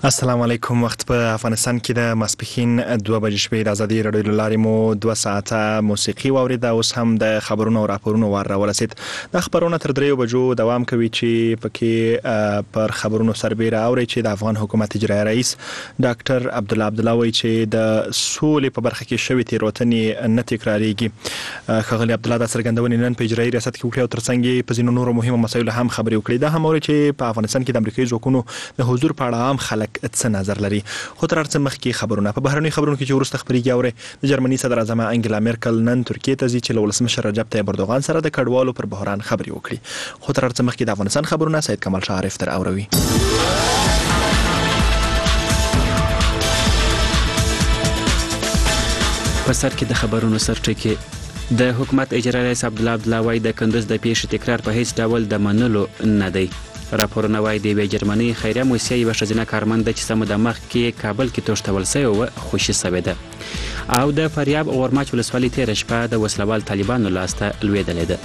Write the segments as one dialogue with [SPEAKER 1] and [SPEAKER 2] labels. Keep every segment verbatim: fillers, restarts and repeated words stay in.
[SPEAKER 1] السلام علیکم. وخت په افغانستان کې د ماسپښین دوه بجې شپې د ازادي رادیو له لارې مو دوه ساعته موسیقي واورېده. اوس هم د خبرونو او راپورونو وار راورسید. د خبرونو تر دریو بجو دوام کوي چې پکې پر خبرونو سربېره اوري چې د افغان حکومت اجرایي رئیس ډاکټر عبدالله عبدالله وایي چې د سولې په برخه کې شوې تېروتنې نه تکرارېږي. ښاغلي عبدالله دا څرګندونې نن په اجرایي ریاست کې وکړې او ترڅنګ یې په ځینو نورو مهمو مسایلو هم خبرې وکړې. دا هم اوري چې په افغانستان کې د امریکایي ځواکونو د حضور په اړه عام خلک څه نظر لري. خو تر هر څه مخکې خبرونه په بهرني خبرونو کې چې وروسته خبرېږي اوري د جرمني صدر اعظم انګلا میرکل نن ترکیې ته ځي چې له ولسمشر رجب طیب اردوغان سره د کډوالو پر بحران خبرې وکړي. خو تر هر څه مخکې د افغانستان خبرونه سید کمال شاه عارف تر اوروي.
[SPEAKER 2] په سر کې د خبرونو سرټکی د حکومت اجرایي رئیس عبدالله عبدالله وايي د کندوز د پیښې تکرار په هیڅ ډول د منلو نه دی. راپورونه وايي د یوې جرمني خیریه موسسې یوه ښځینه کارمنده چې سمه د مخکې کابل کې تښتول شوې وه خوشي شوې ده او د فاریاب غورماچ ولسوالۍ تېره شپه د وسلوال طالبانو لاسته لوېدلې ده.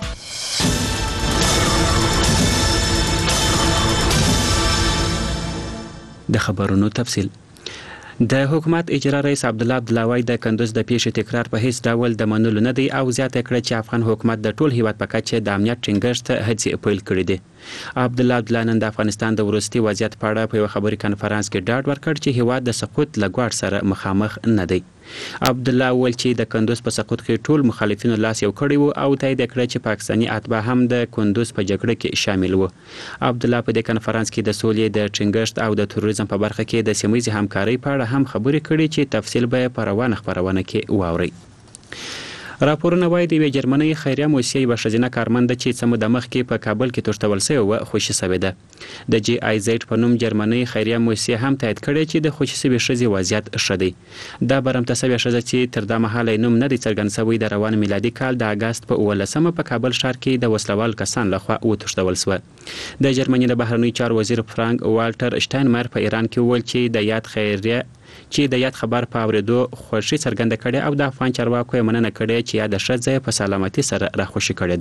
[SPEAKER 2] د خبرونو تفصیل. د حکومت اجرا رئیس عبدالله عبدالله وايي د کندوز د پیښې تکرار په هیڅ ډول د منلو نه دی او زیاته کړه چې افغان حکومت د ټول هیواد په کچه د امنیت ټینګښت هڅې پیل کړې دي. عبدالله عبدالله نن د افغانستان د وروستي وضعیت په اړه په یوه خبري کنفرانس کې ډاډ ورکړ چې هیواد د سقوط له ګواښ سره مخامخ نه دی. عبدالله وویل چې د کندوز په سقوط کې ټول مخالفینو لاس یو کړی و او تایید کړه چې پاکستاني اتباع هم د کندوز په جګړه کې شامل و. عبدالله په دې کنفرانس کې د سولې د ټینګښت او د تروریزم په برخه کې د سیمه ییزې همکارۍ په اړه هم خبرې کړي چې تفصیل به یې په روانه خپرونه کې واورئ. راپورونه وايي د یوې جرمنۍ خیریه موسسې یوه ښځینه کارمنده چې څه موده مخکې په کابل کې تښتول شوې وه خوشي شوې ده. د جی آی زیډ په نوم جرمنۍ خیریه موسسې هم تایید کړی چې د خوشي شوې ښځې وضعیت ښه دی. دا برمته شوې ښځه چې تر دا مهاله یې نوم نه دی څرګند شوی د روان میلادي کال د اګست په اوولسمه په کابل ښار کې د وسلوال کسان لخوا وتښتول شوه. د جرمني د بهرنیو چارو وزیر فرانک والټر شټاینمایر په ایران کې وویل چې د یاد خیریه چې د یاد خبر په اورېدو خوښي څرګنده کړې او د افغان چارواکو یې مننه کړې چې یاده ښځه په سلامتي سره راخوشي کړې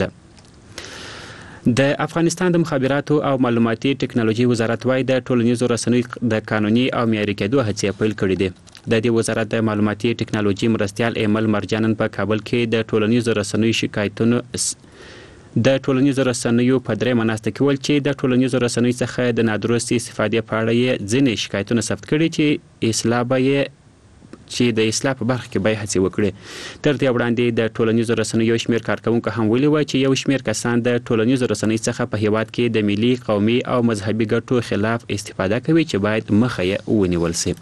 [SPEAKER 2] ده. د افغانستان د مخابراتو او معلوماتي ټکنالوژي وزارت وايي د ټولنیزو رسنیو د قانوني او معیاري کېدو هڅې پیل کړې دي. د دې وزارت د معلوماتي ټکنالوژي مرستیال ایمل مرجانن په کابل کې د ټولنیزو رسنیو شکایتونو د ټولنیزو رسنیو په درېیمه ناسته کې ویل چې د ټولنیزو رسنیو څخه د نادرستې استفادې په اړه یې ځینې شکایتونه ثبت کړي چې اصلاح به یې چې د اصلاح په برخه کې به یې هڅې وکړي. تر دې وړاندې د ټولنیزو رسنیو یو شمېر کارکوونکو هم ویلي وه چې یو شمېر کسان د ټولنیزو رسنیو څخه په هیواد کې د ملي قومي او مذهبي ګټو خلاف استفاده کوي چې باید مخه یې ونیول شي.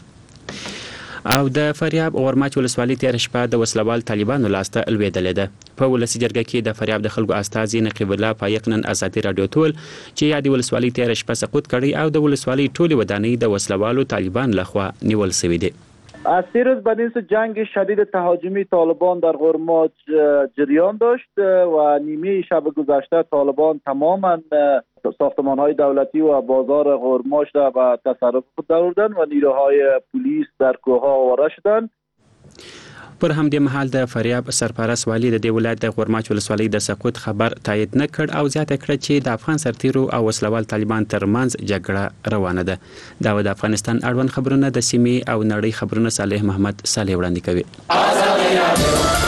[SPEAKER 2] او د فاریاب غورماچ ولسوالۍ تېره شپه د وسلوال طالبانو لاسته لوېدلې ده. په ولسي جرګه کې د فاریاب د خلکو استازي نقیب الله پایق نن ازادي راډیو ته ویل چې یادې ولسوالۍ تېره شپه سقوط کړی او د ولسوالۍ ټولې ودانۍ د وسلوالو طالبان لخوا نیول شوي دي.
[SPEAKER 3] از سه روز بعد از جنگ شدید تهاجمی طالبان در غورماچ جریان داشت و نیمه شب گذشته طالبان تماما ساختمان‌های دولتی و بازار غورماچ را به تصرف خود درآوردند و نیروهای پلیس در کوه‌ها آواره شدند.
[SPEAKER 2] پر همدې مهال د فاریاب سرپرست والی د دې ولایت د غورماچ ولسوالۍ د سقوط خبر تایید نه کړ او زیاته کړه چې د افغان سرتیرو او وسلوال طالبان ترمنځ جګړه روانه ده. دا د افغانستان اړوند خبرونه د سیمې او نړۍ خبرونه صالح محمد صالح وړاندې کوي.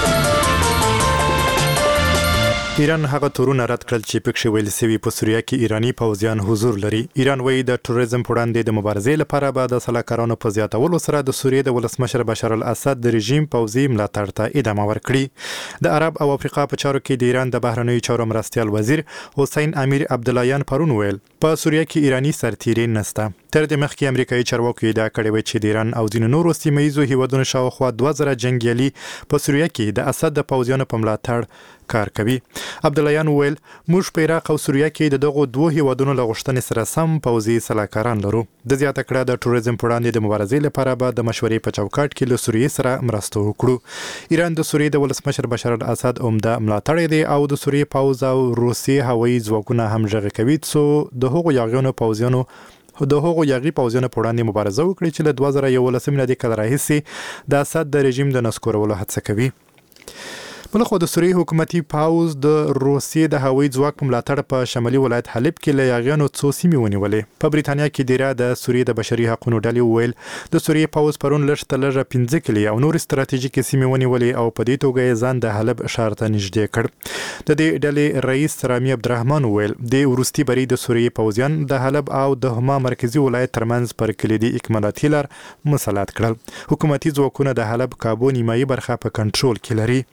[SPEAKER 4] ایران هغه تورونه رد کړل چې پکښې ویل شوي په سوریه کې ایرانی پوځیان حضور لري. ایران وایي د تروریزم په وړاندې د مبارزې لپاره به د سلاکارانو په زیاتولو سره د سوریې د ولسمشر بشار الاسد د رژیم پوځي ملاتړ ته ادامه ورکړي. د عرب او افریقا په چارو کې د ایران د بهرنیو چارو مرستیال وزیر حسین امیر عبداللهیان پرون ویل په سوریه کې ایرانی سرتیري نسته. تر دې مخکې امریکایي چارواکو ادعا کړې وه چې د ایران او ځینو نورو سیمه ییزو هیوادونو شاوخوا دوه زره جنګیالي په سوریه کې د اسد د پوځیانو په ملاتړ کار کوي. عبداللهیان وویل موږ په عراق او سوریه کې د دغو دوه هیوادونو له غوښتنې سره سم پوځي سلاکاران لرو. د زیاته کړه د تروریزم په وړاندې د مبارزې لپاره به د مشورې په چوکاټ کې له سوریې سره مرسته وکړو. ایران د سوریې د ولسمشر بشار الاسد عمده ملاتړی دی او د سوریې پوځ او روسیې هوایي ځواکونه هم غږ کوي څو د هغو یاغیانو پوځیانو د هغو یاغي پوځیانو په وړاندې مبارزه وکړي چې له دوه زره یولسم میلادي کال راهیسې د اسد د رژیم د نسکورولو هڅه کوي. بلخو د سوریې حکومتي پاوز د روسیې د هوایي ځواک په ملاتړ په شمالي ولایت حلب کې له یاغیانو څو سیمې ونیولې. په بریتانیا کې دیره د سوریې د بشري حقوقو ډلې وویل د سوریې پاوز پرون لږ تر لږه پنځه کلي او نور ستراتیژیکې سیمې ونیولې او په دې توګه یې ځان د حلب ښار ته نږدې کړ. د دې ډلې رئیس رامي عبدالرحمن وویل د وروستي بری د سوریې پوځیان د حلب او د هما مرکزی ولایت ترمنځ پر کلیدي اکمالاتي لار مسلط کړل. حکومتي ځواکونه د حلب کابو نیمایي برخه په کنټرول کې لري.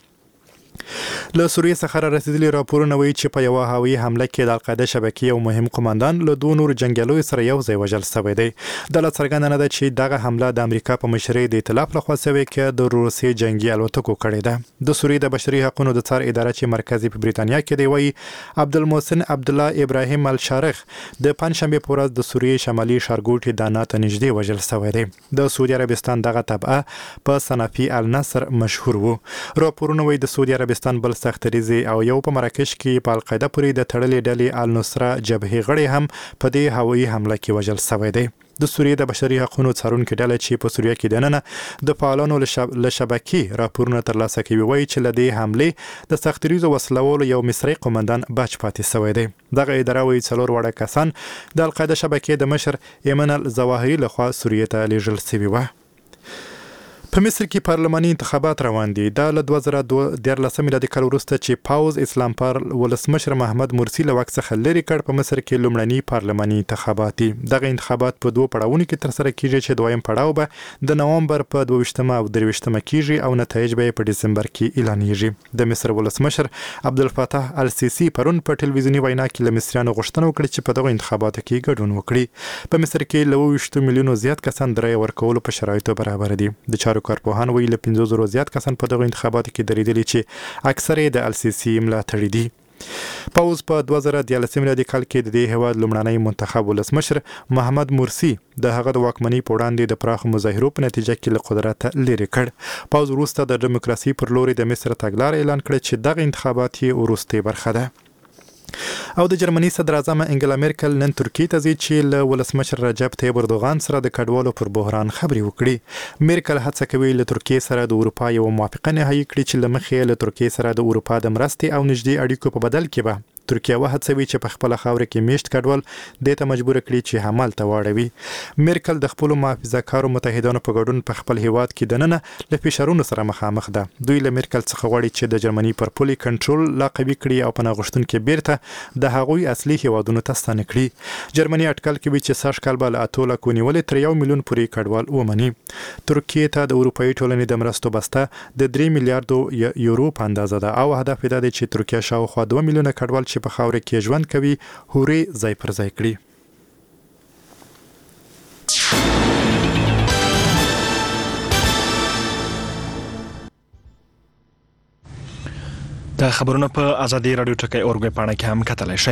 [SPEAKER 4] له سوریې څخه را رسیدلي راپورونه وایي چې په یوه هوایي حمله کې د القاعده شبکې یو مهم قوماندان له دوه نورو جنګیالیو سره یو ځای وژل شوی دی. دا لا څرګنده نه ده چې دغه حمله د امریکا په مشرۍ د ائتلاف لخوا شوې کې د روسیې جنګي الوتکو کړې ده. د سوریې د بشري حقوقو د څار اداره چې مرکز په بریتانیا کې دی وایي عبدالمحسن عبدالله ابراهیم الشارخ د پنځشنبه په ورځ د سوریې شمالي ښارګوټي دانا ته نږدې وژل شوی دی. د سعودي عربستان دغه تبعه په صنافي النصر مشهور وو. راپورونه وایي د سعودي عربستان بل سختریزي او یو په مراکش کې په القاعده پورې د تړلې ډلې النصره جبهې غړي هم په دې هوایي حمله کې وژل شوی دی. د سوریې د بشري حقوقو څارونکو ډله چې په سوریه کې دننه د فعالانو له شبکې راپورونه ترلاسه کوي وایي چې له دې حملې د سختریزو وسلوالو یو مصری قومندان بچ پاتې شوی دی. دغه اداره وایي څلور وړه کسان د القاعده شبکې د مشر ایمن الظواهري لخوا سوریې ته لیږل شوي وو. په مصر کې پارلماني انتخابات روان دي. دا له دوه زره دیارلس میلادي کال وروسته چې پاوز اسلام پال ولسمشر محمد مرسي له واک څخه لرې کړ په مصر کې لومړني پارلماني انتخابات دي. دغه انتخابات په دوه پړاوونو کې ترسره کیږي چې دویم پړاو به د نومبر په دوه ویشتمه او درې ویشتمه کیږي او نتایج به په دسمبر کې اعلانېږي. د مصر ولسمشر عبدالفتاح السیسی پرون په ټلویزیوني وینا کې له مصریانو غوښتنه وکړه چې په دغه انتخاباتو کې ګډون وکړي. په مصر کې له اووه میلیونو زیات کسان د رایې ورکولو په شرایطو برابر دي. د چارو کارپوهان ویل پنځه زره زیات کسان په دغه انتخاباتو کې درېدلي چې اکثره د السیسی ملاتړي دي. پاوز په دوه زره دیارلس میلادي کال کې د دې هیواد لومړنی منتخب ولسمشر محمد مرسي د هغه د واکمنۍ په وړاندې د پراخو مظاهرو په نتیجه کې له قدرت لرې کړ. پاوز وروسته د دیموکراسي پر لوري د مصر تګلاره اعلان کړه چې دغه انتخابات یې وروستۍ برخه ده. او د جرمني صدر اعظم انګلا میرکل نن ترکیې ته ځي چې له ولسمشر رجب طیب اردوغان سره د کډوالو پر بحران خبرې وکړي. میرکل هڅه کوي له ترکیې سره د اروپا یو موافقه نهایی کړي چې له مخې له ترکیې سره د اروپا د مرستې او نږدې اړیکو په بدل کې به ترکیه وهڅوي چې په خپل خاور کې میشت کډوال د ته مجبور کړي چې حمل ته واړوي. میرکل د خپل محافظه‌کارو متحدانو په ګډون په خپل هیواد کې دننه له فشارونو سره مخامخ ده. دوی له میرکل څخه غواړي چې د جرمني پر پولي کنټرول لا قوي کړي او په ناغښتونکو بیرته د هغوی اصلي هیوادونو ته ستنه کړي. جرمني اټکل کوي چې سږ کال به له اتو لکو نیولې تر یو میلیون پورې کډوال ومني. ترکیه ته د اروپایي ټولنې د مرستو بسته د درې میلیارډو یورو په اندازه ده او هدف یې دی چې ترکیه شاوخوا دوه میلیونه کډوال چې په خاور کې ژوند کوي هوري ځای پر ځای کړي.
[SPEAKER 1] د خبرونو په ازادي رادیو ټکی اورګوي پاڼه کې هم کتلی شئ.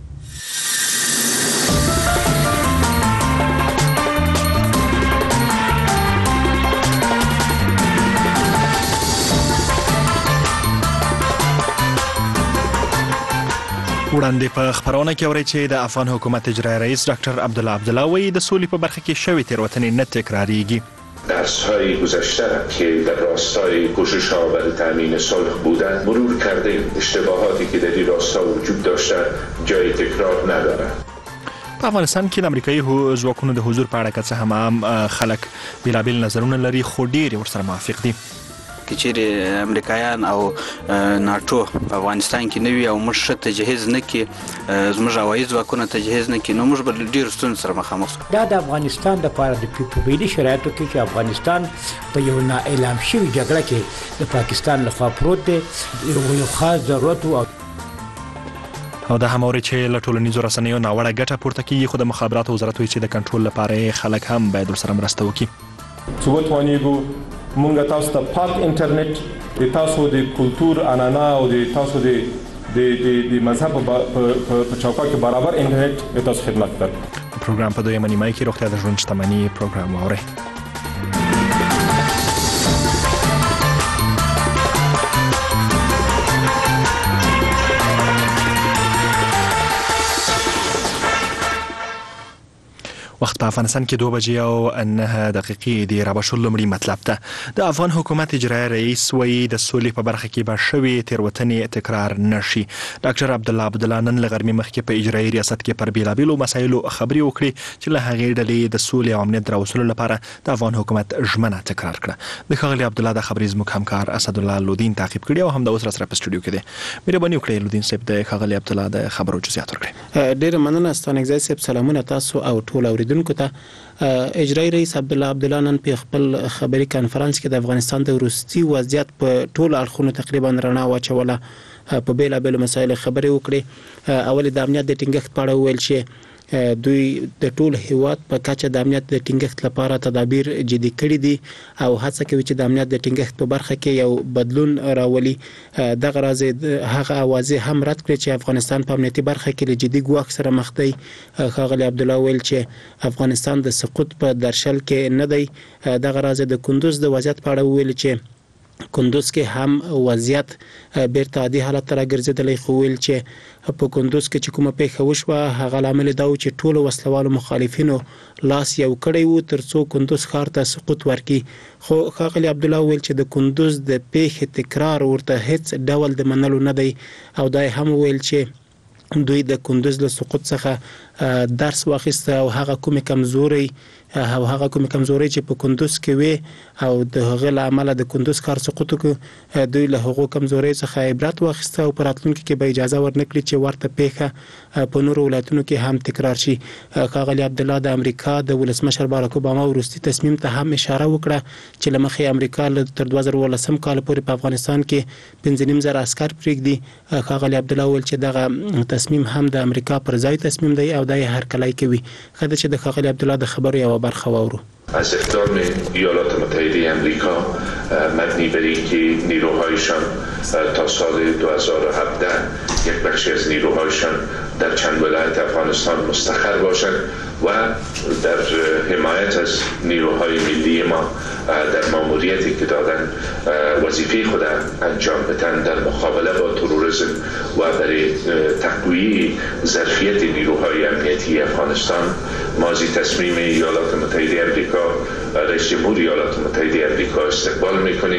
[SPEAKER 1] وړاندې په خبرونه کې اورئ چې د افغان حکومت اجرایی رئیس ډاکټر عبدالله عبدالله وایي د سولې په برخه کې شوې تېروتنې نه تکراریږي.
[SPEAKER 5] درس‌های گذشته را که در راستای کوشش‌ها برای تامین صلح بودند مرور کردیم. اشتباهاتی که در این راستا وجود داشته جای تکرار ندارد.
[SPEAKER 1] په افغانستان کې د امریکایي ځواکونو د حضور په اړه که څه هم عام خلک بېلابېل نظرونه لري خو ډېر ورسره موافق دي.
[SPEAKER 6] که چیرې امریکایان او ناټو په افغانستان کې نه وي او موږ ښه تجهیز نه کړي زموږ هوایي ځواکونه تجهیز نه کړي نو موږ به ډېرو ستونزو سره مخامخ شو.
[SPEAKER 7] دا د افغانستان دپاره د فعلي شرایطو کې چې افغانستان په یو نااعلام شوي جګړه کې د پاکستان لخوا پروت دی یو خاص ضرورت و.
[SPEAKER 1] او دا هم اوري چې له ټولنیزو رسنیو ناوړه ګټه پورته کیږي خو د مخابراتو وزارت وایي چې د کنټرول لپاره خلک هم باید ورسره مرسته وکړي.
[SPEAKER 8] چې وتوانېږو مونږ تاسو ته پاک انټرنیټ د تاسو د کلتور عنعنه او د تاسو د د مذهب په چوکاټ کې برابر انټرنیټ د تاسو خدمت کوي.
[SPEAKER 1] پروګرام په دویمه نیمایي کې روغتیا د ژوند شتمني پروګرام واورئ. وخت په افغانستان کې دوه بجې او نه دقیقې دی را بشول لمړي مطلب ته د افغان حکومت اجرایي رئیس وایي د سولې په برخه کې به شوي تیروتنې تکرار نشي. ډاکټر عبدالله عبدالله نن له غرمې مخکې په اجرایي ریاست کې پر بیلابیلو مسایلو خبرې وکړي چې له هغې ډلې د سولې او امنیت راوستلو لپاره د افغان حکومت ژمنه تکرار کړه. د ښاغلي عبدالله د خبرې زموږ همکار اسدالله لودین تعقیب کړي او هم د اوس را سره په سټوډیو کې دی. مهرباني وکړئ لودین صاحب د ښاغلي عبدالله د خبرو جزئیات ورکړئ.
[SPEAKER 9] ډېر مننه ستانګزی صاحب. سلامونه تاسو او ټول اوریدونکو ته. اجرایي رئیس عبدالله عبدالله نن په خپل خبري کانفرنس کې د افغانستان د وروستي وضعیت په ټول اړخونو تقریبا رڼا واچوله. په بیلابیلو مسایلو خبرې وکړې. اول د امنیت د ټینګښت په اړه وویل چې دوی د ټول هیواد په کچه د امنیت د ټینګښت لپاره تدابیر جدي کړي دي او هڅه کوي چې د امنیت د ټینګښت په برخه کې یو بدلون راولي. دغه راز هغه اوازې هم رد کړې چې افغانستان په امنیتي برخه کې له جدي ګواښ سره مخ دی. ښاغلي عبدالله ویل چې افغانستان د سقوط په درشل کې نه دی. دغه راز د کندوز د وضعیت په اړه ویل چې کندوز کې هم وضعیت بیرته عادي حالت ته راګرځېدلی، خو ویل چې په کندوز کې چې کومه پیښه وشوه هغه لامل دا و چې ټولو وسلوالو مخالفینو لاس یو کړی و تر څو کندوز ښار ته سقوط ورکړي. خو ښاغلي عبدالله ویل چې د کندوز د پیښې تکرار ورته هیڅ ډول د منلو نه دی او دا هم ویل چې دوی د کندوز له سقوط څخه درس واخیسته او هغه کومې کمزوري او هغه کومې کمزوري چې په کندوز کې وي او د هغه له امله د کندوز ښار سقوط وکړ، دوی له هغو کمزوري څخه عبرت واخیسته او په راتلونکي کې به اجازه ورنکړي چې ورته پیښه په نورو ولایتونو کې هم تکرار شي. ښاغلي عبدالله د امریکا د ولسمشر باراک اوباما وروستي تصمیم ته هم اشاره وکړه چې له مخې امریکا تر دوه زره اوولسم کال پورې په افغانستان کې پنځه نیم زره عسکر پرېږدي. ښاغلي عبدالله ویل چې دغه تصمیم هم د امریکا پر ځای تصمیم دی او دا یې هرکلی کوي. ښه ده چې د ښاغلي عبدالله د خبرو یوه برخه واورو.
[SPEAKER 5] از اقدام ایالات متحده امریکا مبنی بر اینکه نیروهایشان تا سال دو هزار و هفده یک بخشی از نیروهایشان در چند ولایت افغانستان مستقر باشند و در حمایت از نیروهای ملی ما در ماموریتی که دادن وظیفه خود انجام بدن در مقابله با تروریسم و برای تقویت ظرفیت نیروهای امنیتی افغانستان ما از تصمیم ایالات متحده امریکا رئیس جمهور ایالات متحده امریکا استقبال میکنیم.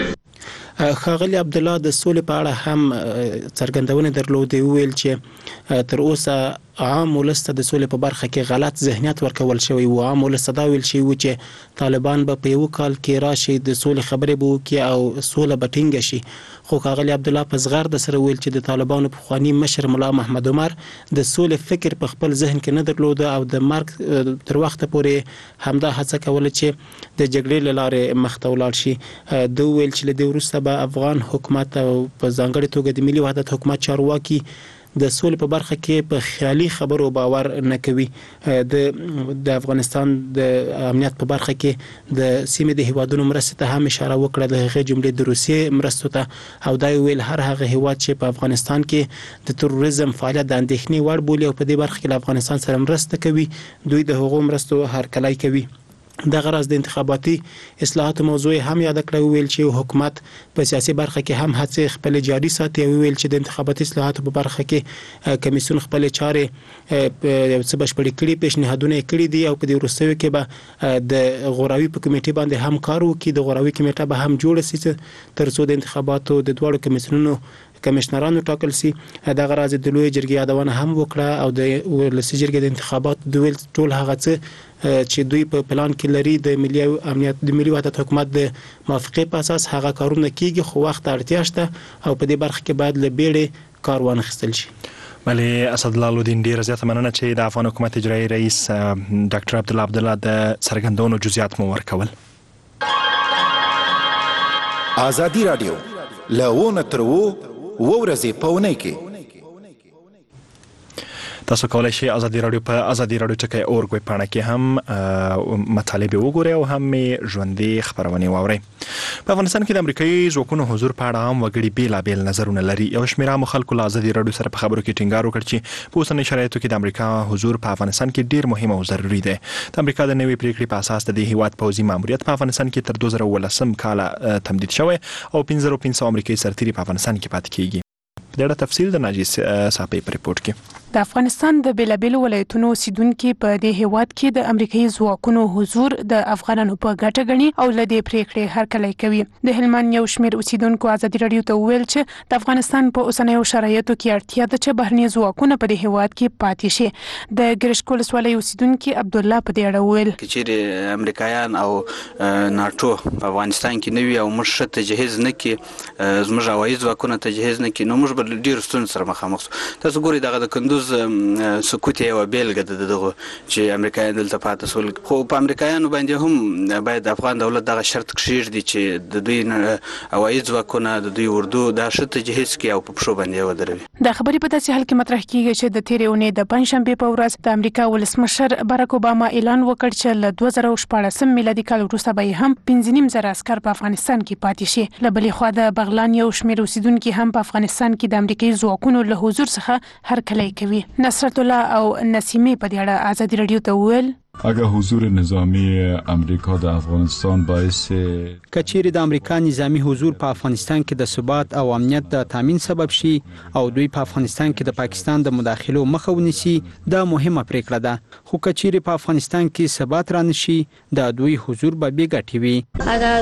[SPEAKER 9] ښاغلي عبدالله د سولې په اړه هم څرګندونې درلودې. وویل چې تر اوسه عام ولس ته د سولې په برخه کې غلط ذهنیت ورکول شوی و. عام ولس ته دا ویل شوی و چې طالبان به په یو کال کې راشي د سولې خبرې به وکړي او سوله به ټینګه شي. خو ښاغلي عبدالله په زغرده سره ویل چې د طالبانو پخواني مشر ملا محمد عمر د سولې فکر په خپل ذهن کې نه درلوده او د مرګ تر وخته پورې همدا هڅه کوله چې د جګړې له لارې مخته ولاړ شي. دوی ویل چې له دې وروسته به افغان حکومت او په ځانګړې توګه د ملي وحدت حکومت چارواکي د سولې په برخه کې په خیالي خبرو باور نه کوي. د د افغانستان د امنیت په برخه کې د سیمې د هیوادونو مرستې ته هم اشاره وکړه، د هغې جملې د روسیې مرستو ته، او دا ویل هر هغه هیواد چې په افغانستان کې د تروریزم فعالیت د اندېښنې وړ بولي او په دې برخه کې له افغانستان سره مرسته کوي، دوی د هغو مرستو هرکلی کوي. دغه راز د انتخاباتي اصلاحاتو موضوع هم یاد کړی. ویل چې حکومت په سیاسي برخه کې هم هڅې خپل جاري ساتي او ویل چې د انتخاباتي اصلاحاتو په برخه کې کمیسیون خپل چارې یو څه بشپړې کړي، پیشنهادونه یې کړي دي او په دې وروستیو کې به د غوراوي په کمیټې باندې هم کار وکړي. د غوراوي کمیټه به هم جوړه سي تر څو د انتخاباتو د دواړو کمیسیونونو کمشنرانو ټاکل سي. دغه راز د لوی جرګې یادونه هم وکړه او د ولسي جرګې د انتخاباتو د ویل ټول هغه څه چې دوی په پلان کې لري د ملي امنیت د ملي وحدت حکومت د موافقې په اساس هغه کارونه کیږي، خو وخت اړتیا شته او په دې برخه کې باید له بیړې کار وانخیستل شي.
[SPEAKER 1] بله اسدالله لودین ډیره زیاته مننه چې د افغان حکومت اجرایي رئیس ډاکټر عبدالله عبدالله د څرګندونو جزئیات مو ورکول.
[SPEAKER 10] ازادي رادیو له تر و ورځې په اونۍ کې
[SPEAKER 1] تاسو کولای شئ ازادي رادیو په ازادي رادیو ټکی اورګ ویب پاڼه کې هم مطالب وګورئ او هم ژوندۍ خبرونه واورئ. په افغانستان کې د امریکایي ځواکونو حضور په اړه هم وګړي بیلابیل نظرونه لري. یو شمېر عامو خلکو له ازادي رادیو سره په خبرو کې ټینګار وکړ چې په اوسنیو شرایطو کې د امریکا حضور په افغانستان کې ډیر مهم او ضروري دی. د امریکا د نوې پریکړې په اساس د دې هیواد پوځي ماموریت په افغانستان کې تر دوه زره اوولسم کال تمدید شوی او پنځه زره پنځه سوه امریکایي سرتیري په افغانستان کې پاتې کیږي. د تفصیل د ناجی صاحب په ریپورت کې.
[SPEAKER 11] د افغانستان د بیلابیلو ولایتونو اوسیدونکي په دې هیواد کې د امریکایي ځواکونو حضور د افغانانو په ګټه ګڼي او له دې پریکړې هرکلی کوي. د هلمند یو شمېر اوسیدونکو ازادي راډیو ته وویل چې د افغانستان په اوسنیو شرایطو کې اړتیا ده چې بهرني ځواکونه په دې هیواد کې پاتې شي. د ګرشک ولسوالۍ اوسیدونکي عبدالله په دې اړه وویل
[SPEAKER 6] چې چیرې امریکایان او ناټو په افغانستان کې نه وي او موږ ښه تجهیز نه کړي، زموږ هوایي ځواکونه تجهیز نه کړي، نو موږ به ډېرو ستونزو سره مخامخ شو. تاسو ګورئ دغه د کندوز سکوت یوه بیلګه ده د دغو چې امریکایان دلته پاتې شول. خو په امریکایانو باندې هم باید د افغان دولت دغه شرط کښېږدي چې د دوی هوایي ځواکونه د دوی اردو دا ښه تجهیز کړي او په پښو باندې ودروي.
[SPEAKER 11] دا خبرې په داسې حال کې مطرح کیږي چې د تېرې اونۍ د پنجشنبې په ورځ د امریکا ولسمشر باراک اوباما اعلان وکړ چې له دوه زره شپاړسم میلادي کال وروسته به هم پنځه نیم زره عسکر په افغانستان کې پاتې شي. له بلې خوا د بغلان یو شمېر اوسیدونکي هم په افغانستان کې د امریکایي ځواکونو له حضور څخه هرکلی کوي. نصرت الله او نسیمه په دې اړه ازادي راډیو ته وویل
[SPEAKER 12] اگر حضور نظامی امریکا در افغانستان باعث
[SPEAKER 13] کچیر د امریکا نظامی حضور په افغانستان کې د ثبات او امنیت د تامین سبب شي او دوی په افغانستان کې د پاکستان د مداخلو مخه ونیسي دا مهمه پریکړه ده. خو کچیر په افغانستان کې ثبات را نشي د دوی حضور به بی ګټي وي.
[SPEAKER 14] اگر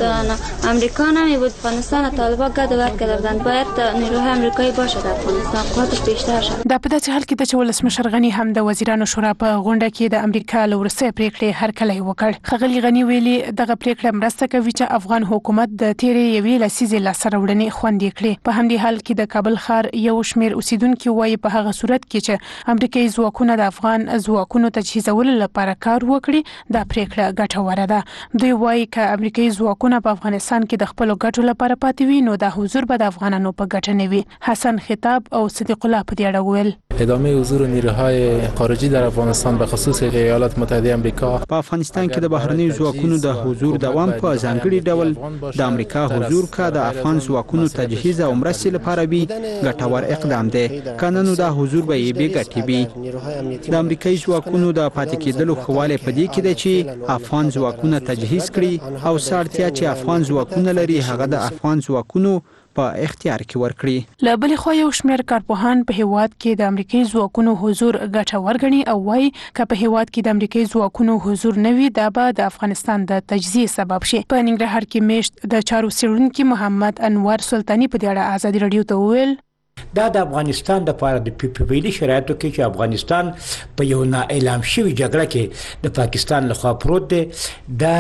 [SPEAKER 14] حضور امریکا نمی بود افغانستان طالبان گدوات کردند باید نیروهای امریکایی باشه در افغانستان قوتش بیشتر شد.
[SPEAKER 11] دا په داسې حال کې د ولسمشر غنی هم د وزیرانو شورا په غونډه کې د امریکا له وروستۍ پریکړې هرکلی وکړ. ښاغلي غني ویلي دغه پریکړه مرسته کوي چې افغان حکومت د تیرې یوې لسیزې لاسته راوړنې خوندي کړي. په همدې حال کې د کابل ښار یو شمېر اوسیدونکي وایي په هغه صورت کې چې امریکایي ځواکونه د افغان ځواکونو تجهیزولو لپاره کار وکړي دا پریکړه ګټوره ده. دوی وایي که امریکایي ځواکونه په افغانستان کې د خپلو ګټو لپاره پاتې وي نو دا حضور به د افغانانو په ګټه نه وي. حسن خطاب او صدیق الله په دې اړه وویل
[SPEAKER 15] ادامه حضور نیروهای خارجی در افغانستان به خصوص ایالات متحده آمریکا
[SPEAKER 13] په افغانستان کې د بهرنیو ځواکونو د حضور دوام په ځانګړي ډول د امریکا حضور کا د افغان ځواکونو تجهیز او مرستې لپاره وي ګټور اقدام دی. کنه نو د حضور به یې بې ګټې وي. د امریکایي ځواکونو د پاتې کېدلو خواله په دې کې ده چې افغان ځواکونه تجهیز کړي او سارتیا چې افغان ځواکونه لري هغه د افغان ځواکونو په اختیار کې ورکړي.
[SPEAKER 11] له بلې خوا یو شمېر کارپوهان په هیواد کې د امریکایي ځواکونو حضور ګټور ګڼي او وایي که په هیواد کې د امریکایي ځواکونو حضور نه وي دا به د افغانستان د تجزیې سبب شي. په ننګرهار کې میشت د چارو څېړونکي محمد انور سلطاني په دې اړه ازادي راډیو ته وویل
[SPEAKER 7] دا د افغانستان د لپاره د پیپیلي شرایطو کې چې افغانستان په یو نا اعلان شوی جګړه کې د پاکستان لخوا پروت دی دا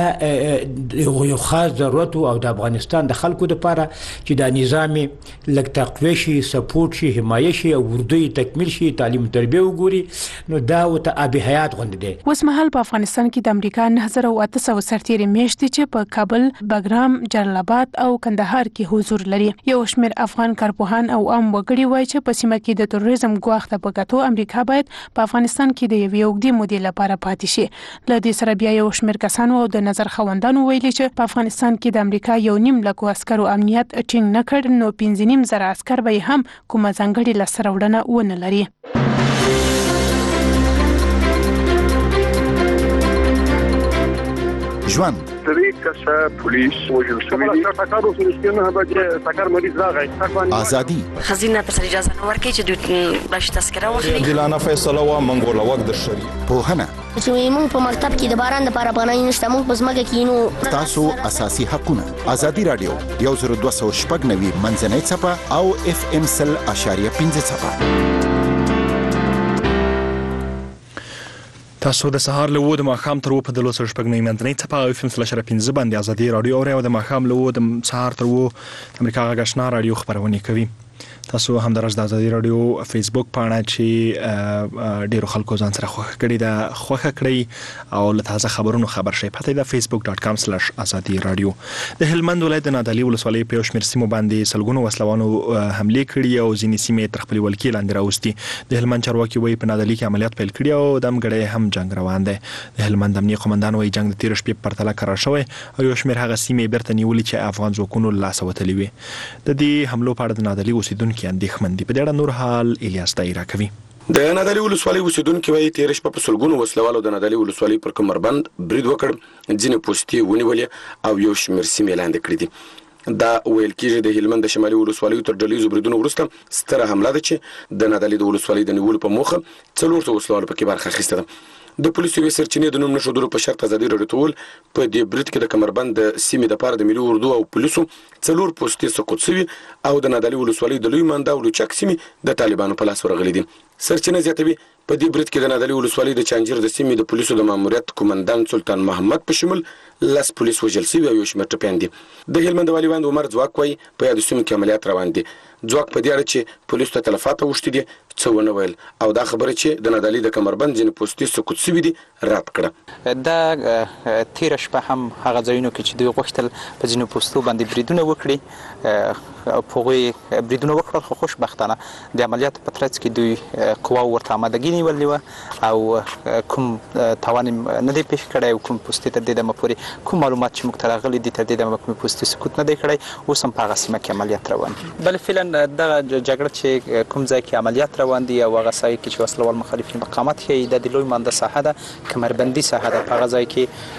[SPEAKER 7] یو خاص ضرورت او د افغانستان د خلکو لپاره چې د نظام لږ تقویه شي سپورټ شي حمایه شي او اردو تکمیل شي تعلیم تربیه وګوري نو دا او ته ابي حیات غوندي دی.
[SPEAKER 11] اوس مهال په افغانستان کې د امریکا نه زره او اته سوه سرتیري میشتي چې په کابل بګرام جلال آباد او کندهار کې حضور لري. یو شمېر افغان کارپوهان او عام وګړي وایي چې په سیمه کې د تروریزم ګواښ ته په کتو امریکا باید په افغانستان کې د یوې اوږدې مودې لپاره پاتې شي. له دې سره بیا یو شمېر کسانو او د نظر خاوندانو ویلي چې په افغانستان کې د امریکا یو نیم لکو عسکرو امنیت ټینګ نه کړ نو پنځه نیم زره عسکر به هم کومه ځانګړې لاسته راوړنه ونه لري.
[SPEAKER 10] ژوند
[SPEAKER 16] سری کسه پولیس وجل شوی دی ټاکر اوس نشته به ټاکر مریض راغی
[SPEAKER 10] ازادي
[SPEAKER 17] خزینه پر اجازه نه ورکړي چې دوی بلش تذکره واخلي
[SPEAKER 18] دلانه فیصله وا منګول وخت در شری
[SPEAKER 10] په هنه
[SPEAKER 19] چې موږ په مکتب کې د باران لپاره باندې نشته موږ په ځمکه کې نو
[SPEAKER 10] تاسو اساسي حقونه ازادي رادیو یو زر دوه سوه شپږ نوي منځنۍ صفه او اف ام سل اشاریه پنځه صفه.
[SPEAKER 1] تاسو د سهار له و د ماښام تر و په دلو سره شپږ نوي منځنۍ څپه او اف ام سل اشاریه پنځه باندې ازادي رادیو اورئ او د ماښام له و د سهار تر و امریکا غږ آشنا رادیو خبرونه کوي. تاسو هم درز د ازادي رادیو فیسبوک پاڼه چې ډیرو خلکو ځان سره خوښه کړې ده خوښه کړئ او له تازه خبرونو خبر شئ. پته ده فیسبوک ډاټ کام سلاش ازادي رادیو. د هلمند ولایت د نادعلي ولسوالۍ په یو شمېر سیمو باندې سلګونو وسلوانو حملې کړي او ځینې سیمې تر خپلې ولکې لاندې راوستي. د هلمند چارواکي وایي په نادعلي کې عملیات پیل کړي او د امګړۍ هم جنګ روان دی. د هلمند امنیه قومندان وایي جنګ د تېرې شپې په پرتله کرار شوی او یو شمېر هغه سیمې بیرته نیولې چې افغان ځواکونو له لاسه وتلې وې. د دې حملو په اړه د نادعلي اوسیدونکي اندېښمن دي. په دې اړه نور حال الیاس دایره کوي.
[SPEAKER 20] د نادعلي ولسوالۍ اوسیدونکي وایي تېره شپه په سلګونو وسلوالو د نادعلي ولسوالۍ پر کمربند برید وکړ ځینې پوستې ونیولې او یو شمېر سیمې لاندې کړې دي. دا ویل کېږي د هلمند د شمالي ولسوالیو تر ډلیزو بریدونو وروسته ستره حمله ده چې د نادعلي د ولسوالۍ د نیولو په موخه څلور سوه وسلوالو پکې برخه اخیسته ده. د پولیسو یوې سرچینې د نوم نښودلو په شرط ازادي راډیو ته وویل په دې برید کې د کمربند د سیمې دپاره د ملي اردو او پولیسو څلور پوستې سقوط شوي او د نادعلي ولسوالۍ د لوی منده او لوچک سیمې د طالبانو په لاس ورغلي دي. سرچینه زیاتوي په دې برید کې د نادعلي ولسوالۍ د چانجیر د سیمې د پولیسو د ماموریت قومندان سلطان محمد په شمول لس پولیس وژل شوي او یو شمېر ټپیان دي. د هلمند والي واند عمر ځواک وایي په یادو سیمو کې عملیات روان دي. ځواک په دې اړه چې پولیسو ته تلفات اوښتي دي څه ونه ویل او دا خبره چې د نادعلي د کمربند ځینې پوستې سقوط شوي دي رد کړه.
[SPEAKER 21] دا تیره شپه هم هغه ځایونو کې چې دوی غوښتل په ځینو پوستو باندې بریدونه وکړي په هغوی بریدونه وکړل خو خوشبختانه د عملیاتو په ترڅ کې دوی قواو ورته امادګي نیولې وه او کوم تاوان نه دی پېښ کړی او کوم پوستې تر دې دمه پورې کوم معلومات چې موږ ته راغلي دي تر دې دمه کومې پوستې سقوط نه دی کړی. اوس هم په هغه سیمه کې عملیات روان دي. بل فعلا دغه جګړه چې کوم ځای کې عملیات روان دي او هغه ځای کې چې وسلوال مخالفین مقاومت کوي د لوی منده ساحه ده کمربندي ساحه ده. په هغه ځای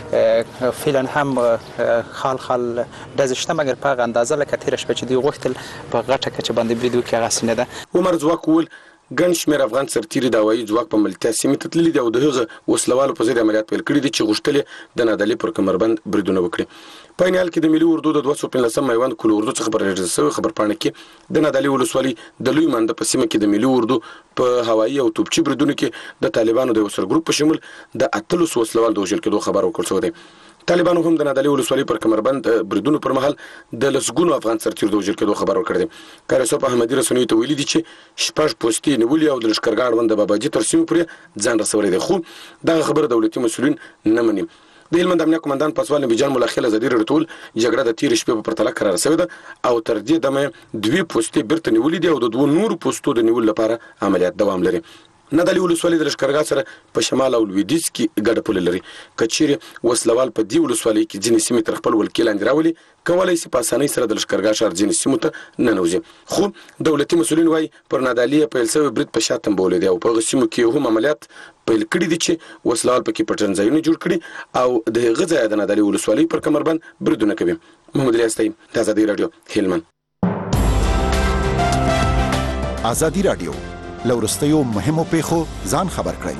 [SPEAKER 21] کې فعلا هم خال خال ډزې شته مګر په هغه اندازه لکه تېره شپه چې دوی غوښتل په غټه کچه باندې برید وکړي هغسې نه ده.
[SPEAKER 20] عمر ځواک وویل ګڼ شمېر افغان سرتیري د هوایي ځواک په ملتیا سیمې ته تللي دي او د هغه وسلوالو په ضد عملیات پیل کړي دي چې غوښتل د نادعلي پر کمربند بریدونه وکړي. په عین حال کې د ملي اردو د دوه سوه پنځلسم میوند کل اردو څخه پر راډیو شوې خبرپاڼه کې د نادعلي ولسوالۍ د لوی منده په سیمه کې د ملي اردو په هوایي او توپچي بریدونو کې د طالبانو د یو سرګروپ په شمول د اتلس وسلوال د وژل کېدو خبر ورکړل شوی دی. طالبانو هم د نادعلي ولسوالۍ پر کمربند بریدونو پر مهال د لسګونو افغان سرتیرو د وژل کېدو خبر ورکړی دی. کارسو په احمدي رسنیو ته ویلي دي چې شپږ پوستې نیولي او د لښکرګاه اړوند د باباجي تر سیمې پورې ځان رسولی دی خو دغه خبره دولتي مسؤلین نه مني. د هلمند امنیه قومندان پاسوال نبي جان ملاخیل ازادي راډیو ته ویل جګړه د تېرې شپې په پرتله کراره شوې ده او تر دې دمه دوې پوستې بیرته نیولي دي او د دوو نورو پوستو د نیولو لپاره عملیات دوام لري. نادعلي ولسوالۍ د لښکرګاه سره په شمال او لویدیځ کې ګډه پوله لري. که چیرې وسلوال په دې ولسوالۍ کې ځینې سیمې تر خپل ولکې لاندې راولي کولی شي په اسانۍ سره د لښکرګاه ښار ځینې سیمو ته ننوځي. خو دولتي مسؤلین وایي پر نادعلي پیل شوی برید په شا تنبولی دی او په هغه سیمو کې هم عملیات پیل کړي دي چې وسلوال پکې پټنځایونه جوړ کړي او د هغه ځایه د نادعلي ولسوالۍ پر کمربند بریدونه کوي. محمد الیاس طیب د ازادي راډیو هلمند.
[SPEAKER 10] ازادي راډیو لورستیو مهمو پیښو ځان خبر کړئ.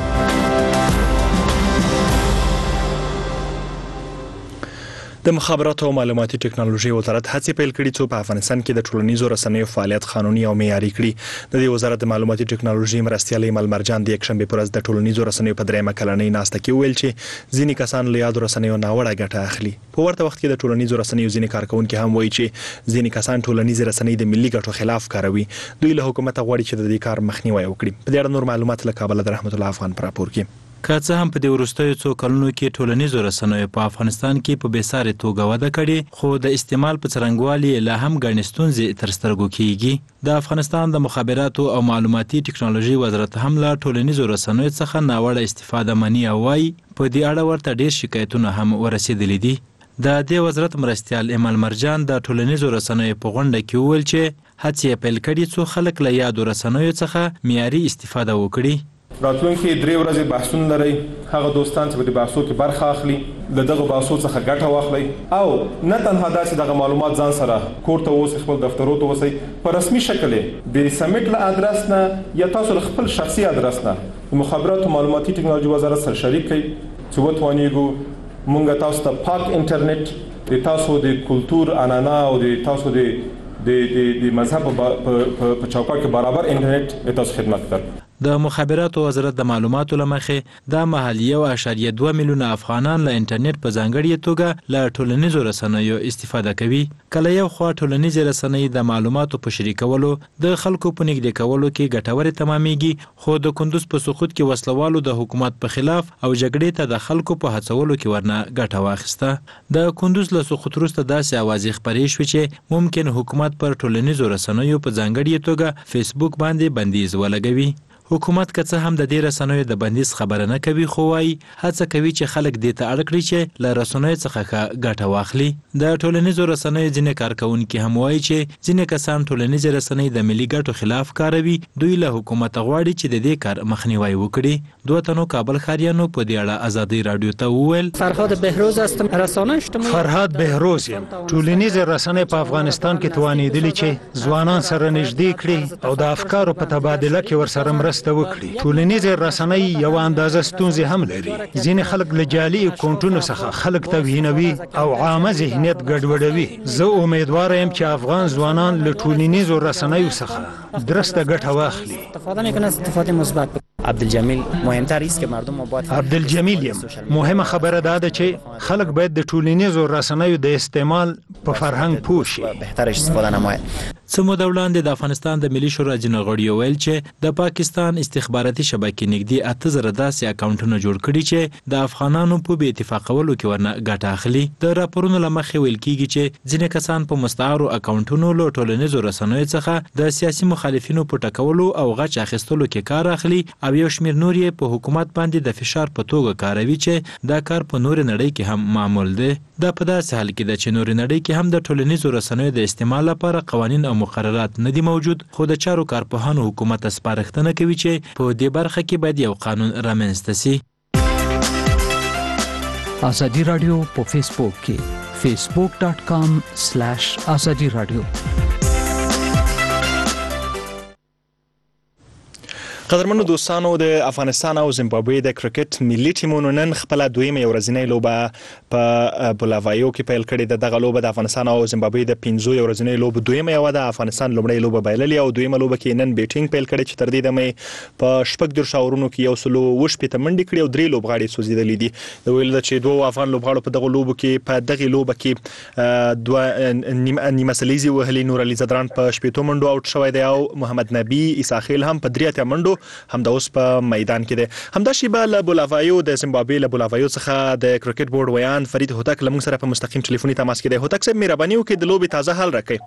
[SPEAKER 1] د مخابراتو او معلوماتي ټکنالوژي وزارت هڅې پیل کړي څو په افغانستان کې د ټولنیزو رسنیو فعالیت قانوني او معیاري کړي. د دې وزارت د معلوماتي ټکنالوژي مرستیال ایمل مرجان د یکشنبه پر ورځ د ټولنیزو رسنیو په دریمه کلنۍ ناسته کې ویل چې ځینې کسان له یادو رسنیو ناوړه ګټه اخلي. په ورته وخت کې د ټولنیزو رسنیو ځینې کارکونکي هم وایي چې ځینې کسان ټولنیزې رسنۍ د ملي ګټو خلاف کاروي. دوی له حکومت غواړي چې د دې کار مخنیوي وکړي. په دې اړه نور معلومات له کابل د رحمت الله افغان پر راپور کې.
[SPEAKER 22] که څه هم په دې وروستیو څو کلونو کې ټولنیزو رسنیو په افغانستان کې په بېسارې توګه وده کړې خو د استعمال په څرنګوالي لا هم ګڼې ستونزې تر سترګو کېږي. د افغانستان د مخابراتو او معلوماتي ټکنالوژي وزارت هم له ټولنیزو رسنیو څخه ناوړه استفاده مني او وایي په دې اړه ورته ډېر شکایتونه هم ورسېدلي دي. د دې وزارت مرستیال ایمل مرجان د ټولنیزو رسنیو په غونډه کې وویل چې هڅې یې پیل کړي څو خلک له یادو رسنیو څخه معیاري استفاده وکړي.
[SPEAKER 8] راتلونکي درې ورځې بحثونه لري. هغه دوستان چې په دې بحثو کې برخه اخلي د دغه بحثو څخه ګټه واخلي او نه تنها دا چې دغه معلومات ځان سره کور ته ووسئ خپل دفترو ته ووسئ په رسمي شکل د سمیټ له ادرس نه یا تاسو خپل شخصي ادرس نه د مخابراتو معلوماتي ټکنالوژي وزارت سره شریک کړئ چې وتوانیږو مونږ تاسو ته پاک انټرنیټ د تاسو د کلتور عنعنه او د تاسو د د مذهب په چوکاټ کې برابر انټرنیټ تاسو خدمت کوي.
[SPEAKER 22] د مخابراتو وزارت د معلوماتو لمخې د محلي یو اعشاریه دوه میلیونه افغانان له انټرنیټ په ځانګړې توګه له ټولنیزو رسنیو استفاده کوي. کله یو خوا ټولنیزې رسنۍ د معلوماتو په شریکولو د خلکو په نږدې کولو کې ګټورې تمامېږي خو د کندوز په سقوط کې وسلوالو د حکومت په خلاف او جګړې ته د خلکو په هڅولو کې ورنه ګټه واخیسته. د کندوز له سقوط وروسته داسې اوازې خپرې شوې چې ممکن حکومت پر ټولنیزو رسنیو په ځانګړې توګه فیسبوک باندې بندیز ولګوي. حکومت که څه هم د دې رسنیو د بندیز خبره نه کوي خو وايي هڅه کوي چې خلک دې ته اړ کړي چې له رسنیو څخه ښه ګټه واخلي. د ټولنیزو رسنیو ځینې کارکونکي هم وایي چې ځینې کسان ټولنیزې رسنۍ د ملي ګټو خلاف کاروي. دوی له حکومت غواړي چې د دې کار مخنیوی وکړي. دوه تنو کابل ښاریانو په دې اړه ازادي رادیو ته وویل.
[SPEAKER 2] فرهاد بهروز هستم، رسانه اجتماعي.
[SPEAKER 3] فرهاد بهروز یم. ټولنیزې رسنۍ په افغانستان کې توانېدلې چې ځوانان سره نږدې کړي او د افکارو په تبادله کې ورسره مرسته وکړي. ټولنیزې رسنۍ یو اندازه ستونزې هم لري. ځینې خلک له جعلي اکاونټونو څخه خلک توهینوي او عامه ذهنیت ګډوډوي. زه امیدوار یم چې افغان ځوانان له ټولنیزو رسنیو څخه درسته ګټه واخلي.
[SPEAKER 2] استفاده میکنه استفاده مثبت.
[SPEAKER 23] عبدالجمیل مهمتر است که مردم مبادر
[SPEAKER 3] عبدالجمیل یم. مهمه خبره ده چې خلک باید د ټولنیزو رسنیو د استعمال په فرهنګ پوه شي.
[SPEAKER 23] بهترش استفاده نماید.
[SPEAKER 22] څه موده وړاندې د افغانستان د ملي شورا ځینو غړیو ویل چې د پاکستان استخباراتي شبکې نږدې اته زره داسې اکاونټونه جوړ کړي چې د افغانانو په بې اتفاقولو کې ورنه ګټه اخلي. د راپورونو له مخې ویل کېږي چې ځینې کسان په مستعارو اکاونټونو له ټولنیزو رسنیو څخه د سیاسي مخالفینو په ټکولو او غچ اخیستلو کې کار اخلي او یو شمېر نور یې په حکومت باندې د فشار په توګه کاروي چې دا کار په نورې نړۍ کې هم معمول دی. دا په داسې حال کې ده چې نورې نړۍ کې هم د ټولنیزو رسنیو د استعمال لپاره قوانین او مقررات نه دي موجود، خو د چارو کارپوهانو حکومت ته سپارښتنه کوي چې په دې برخه کې باید یو قانون رامنځته سي.
[SPEAKER 24] ازادي رادیو په فیسبوک کې facebook dot com slash azadi radio.
[SPEAKER 1] قدرمنو دوستانو، د افغانستان او زیمبابوې د کرکټ ملي ټیمونو نن خپل دویمه ورځنۍ لوبه په بولاوایو کې پیل کړې ده. دغه لوبه د افغانستان او زیمبابوې د پنځو ورځنۍ لوبو دویمه یو ده. افغانستان لومړی لوبه بایللې او دویمه لوبه کې نن بیټینګ پیل کړی چې تر دې دمه په شپږ دېرش اورونو کې یو سلو وشپېته منډې کړې او درې لوبغاړي سوځېدلې دي. د ویل چې دوه افغان لوبغاړو په دغه لوبو کې په دغه لوبه کې دوه نیمه سلیزي وهلي. نور علي زدران په شپېتو منډو اوټ شوی دی او محمد نبی اساخیل هم په درې اتیا منډو هم د اوس په میدان کې دی. همدا شیبه له بولاوایو د زیمبابوې له بولاوایو څخه د کرکټ بورډ ویان فرید هوتک له موږ سره په مستقیم ټلیفوني تماس کې دی. هوتک صاحب، مهرباني وکړئ د لوبې تازه حال راکړئ.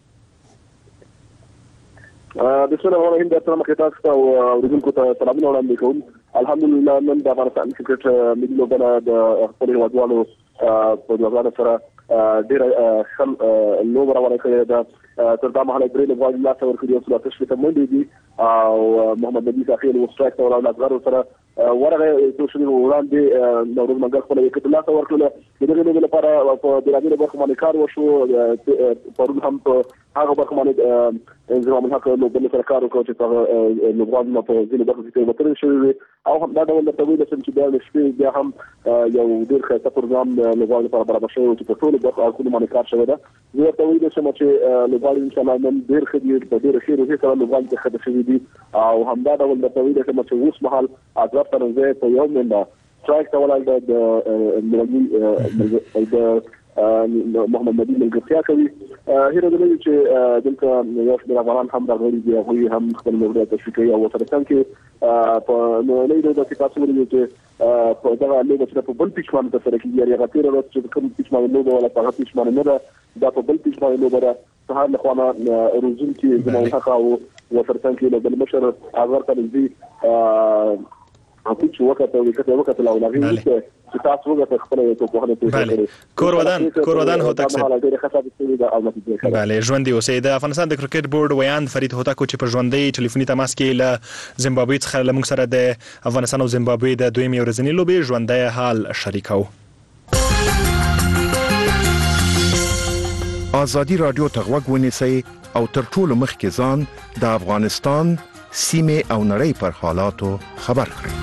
[SPEAKER 16] بسم الله الرحمن الرحیم. السلام علیکم او اوریدونکو ته سلامونه وړاندې کوم. الحمدلله نن د افغانستان کرکټ ملي لوبه د خپل هیوادوالو په دوه سره ډېره ښه لوبه روانه کړې ده. تر دا مهاله درې لوبغاړي لاس ورکړي او څلور شپېته منډې دي او محمد نبی ساخیل او سټرایک ته ولاړ لازغر سره ورغه څو شنو وړاندې نوروز منګل خپل وکټ لاس ورکړل. د دې لوبې لپاره په بیلابیلو برخو باندې کار وشو. پرون هم په هغه برخو باندې انضمام الحق لوبې سره کار وکړ چې هغه لوبغاړي په ځینې برخو کې وترل شوی او هم دا ډول د تویل چې بیا د شپې بیا هم یو ډېر ښه پروګرام لوبغاړي لپاره برابر شوی چې په ټولو برخو کې باندې کار شوی ده. زه ته وایم چې لوبغاړي ان شاء الله نن ډېر ښه دي، په ډېر ښه روحیه سره لوبغاړي ته ښه شوي دي او همدا ډول د تویل چې اوس مهال اطراف ته راځي په یو منډه سټرایک ته ولاړ د د محمد نبی ملګرتیا کوي. هیله ده چې دلته یو شمېر افغانان هم راغلي دي، هغوی هم خپل لوبډله تشریح کوي او ورسره څنګ کې په نړۍ لوبه کې تاسو ولرئ چې په دغه لوبه چې په بل پیچ باندې ترسره کېږي، یعنې هغه تېره ورځ چې کوم پیچ باندې لوبه ولا په هغه پیچ باندې نه ده، دا په بل پیچ باندې لوبه ده. سهار له خوا روزونکي زما الحق او ورسره څنګ کې له بل مشر اغر تنزي اپیچ وکړه وکړه وکړه لا ولغې چې تاسو وګورئ خپل ته په هغه پیښه کړی.
[SPEAKER 1] کور ودان کور ودان هوتک صاحب. بله، ژوندۍ اوسئ. د افغانستان د کرکټ بورډ ویان فرید هوتک چې په ژوندۍ ټلیفوني تماس کې له زیمبابوې څخه له موږ سره د افغانستان او زیمبابوې د دویمې ورځنۍ لوبې ژوندۍ حال شریکو.
[SPEAKER 10] ازادي رادیو ته غوږ ونیسئ او تر ټولو مخکې ځان د افغانستان سیمې او نړۍ پر حالاتو خبر کړئ.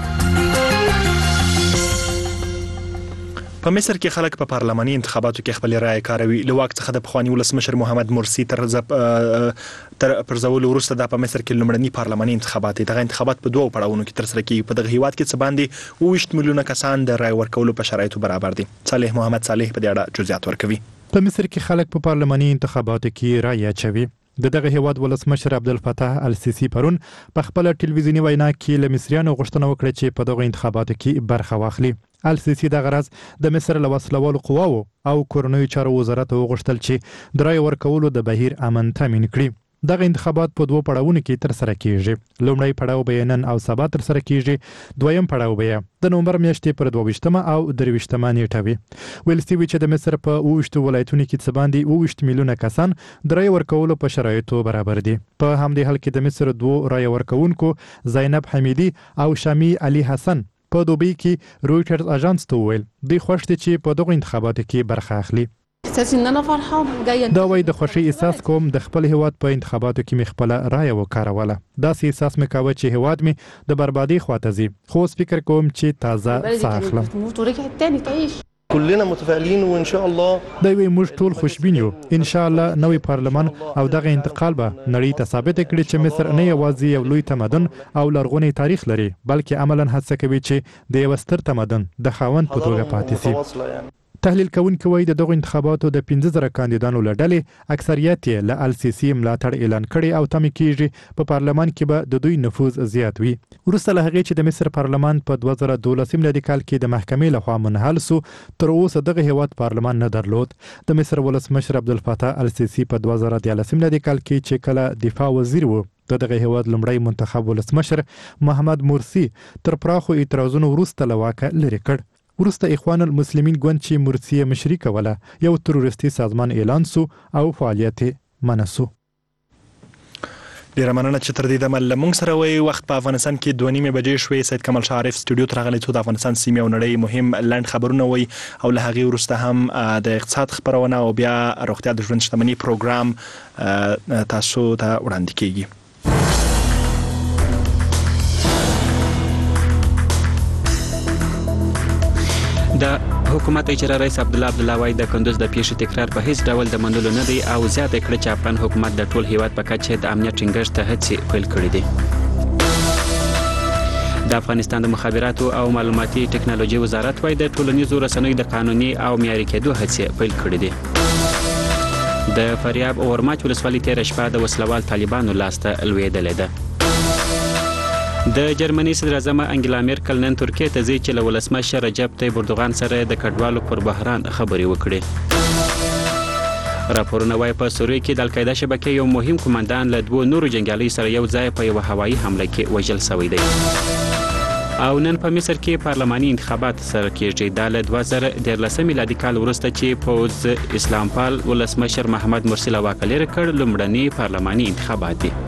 [SPEAKER 1] په مصر کې خلک په پارلماني انتخاباتو کې خپل رائے کاروي. له واک څخه د پخواني ولسمشر محمد مرسي تر تر پرځولو وروسته د په مصر کې لومړني پارلماني انتخابات دي. دغه انتخابات په دوه پړاوونو کې ترسره کیږي. په دغه هیواد کې څه باندې اووه ویشت میلیونه کسان د رائے ورکولو په شرایطو برابر دي. صالح محمد صالح په دې اړه جزئیات ورکوي.
[SPEAKER 4] په مصر کې خلک په پارلماني انتخاباتو کې رائے اچوي. د دغه هیواد ولسمشر عبدالفتاح السیسی پرون په خپل ټلویزیونی وینا کې له مصریانو غوښتنه وکړه چې په دغه انتخاباتو کې برخه واخلي. السیسی د غرض د مصر له وسلوالو قواو او کورنیو چارو وزارت وغوښتل چې د رای ورکولو د بهیر امن تامین کړي. دغه انتخابات په دوه پړاوونو کې تر سره کیږي. لومړی پړاو به نن او سبا تر سره کیږي، دویم پړاو به د نومبر میاشتې پر دوه او درویشتمه نیټه وي. ویل شوي چې د مصر په اووه ولایتونو کې څه باندې اووه میلیونه کسان د رایې ورکولو په شرایطو برابر دي. په همدې حال کې د مصر دوه رایې ورکوونکو زینب حمیدي او شامی علي حسن په دوبۍ کې رویټرز اژانس ته وویل دوی خوښ دي چې په دغه انتخاباتو کې برخه اخلي. دا وایي د خوښۍ احساس کوم، د خپل هیواد په انتخاباتو کې مې خپله رایه وکاروله. داسې احساس مې کاوه چې هیواد مې د بربادۍ خواته ځي، خو اوس فکر کوم چې تازه ساه اخلم.
[SPEAKER 5] كلنا متفائلين وان شاء الله
[SPEAKER 4] دا وی موږ ټول خوشبین یو، ان شاء الله نوې پارلمان او دغه انتقال به نړۍ ته ثابت کړي چې مصر نه یوازې یو لوی تمدن او لرغونی تاریخ لري، بلکې عملاً هڅه کوي چې د یو ستر تمدن د خاوند په توګه پاتې شي. تحلیل کوونکي وایي د دغو انتخاباتو د پنځه زره کاندیدانو له ډلې اکثریت یې له السیسي ملاتړ اعلان کړی او تمه کیږي په پارلمان کې به د دوی نفوذ زیات وي. وروسته له هغې چې د مصر پارلمان په دوه زره دولس میلادي کال کې د محکمې لخوا منحل سو، تر اوسه دغه هیواد پارلمان نه درلود. د مصر ولسمشر عبدالفتاح السیسي په دوه زره دیارلس میلادي کال کې چې کله دفاع وزیر و، د دغه هیواد لومړی منتخب ولسمشر محمد مرسی تر پراخو اعتراضونو وروسته له واکه لرې کړ. وروسته اخوان المسلمین ګوند چې مرسي مشري کوله یو تروریستي سازمان اعلان سو او فعالیت منع سو.
[SPEAKER 1] ډیره مننه چې تر دې دمه له موږ سره وئ. وخت په افغانستان کې دوه نیمې بجې شوې. سید کمال شاه عارف سټوډیو ته راغلی څو د افغانستان سیمې او نړۍ مهم لنډ خبرونه وئ او له هغې وروسته هم د اقتصاد خبرونه او بیا روغتیا د ژوند شتمنۍ پروګرام تاسو ته وړاندې کیږي.
[SPEAKER 6] د حکومت اجرا رئیس عبد الله عبد الله وايي د کندوز د پیښې تکرار په هیڅ ډول د منلو نه دی او زیاته کړه چې افغان حکومت د ټول هیواد په کچه د امنیت ټینګښت ته هڅې پیل کړې دي. د افغانستان د مخابراتو او معلوماتي ټکنالوژي وزارت وايي د ټولنیزو رسنیو د قانوني او معیاري کېدو هڅې پیل کړې دي. د فاریاب او ورماچ ولسوالۍ تېره شپه د وسلوال طالبانو لاسته لوېدلې ده. د جرمني صدر اعظم انګلا میرکل نن ترکیه ته ځي چې له ولسمشر رجب طیب اردوغان سره د کډوالو پر بحران خبرې وکړي. راپورونه وايي په سوریه کې د القاعده شبکې یو مهم کمانډان له دوه نورو جنګیالیو سره یو ځای په یو هوایي حمله کې وژل شوی دی. او نن په مصر کې پارلماني انتخابات سره کېږي. دا له دوه زره دیارلس میلادي کال وروسته چې پوځ اسلام پال ولسمشر محمد مرسي له واکه لرې کړ لومړني پارلماني انتخابات دي.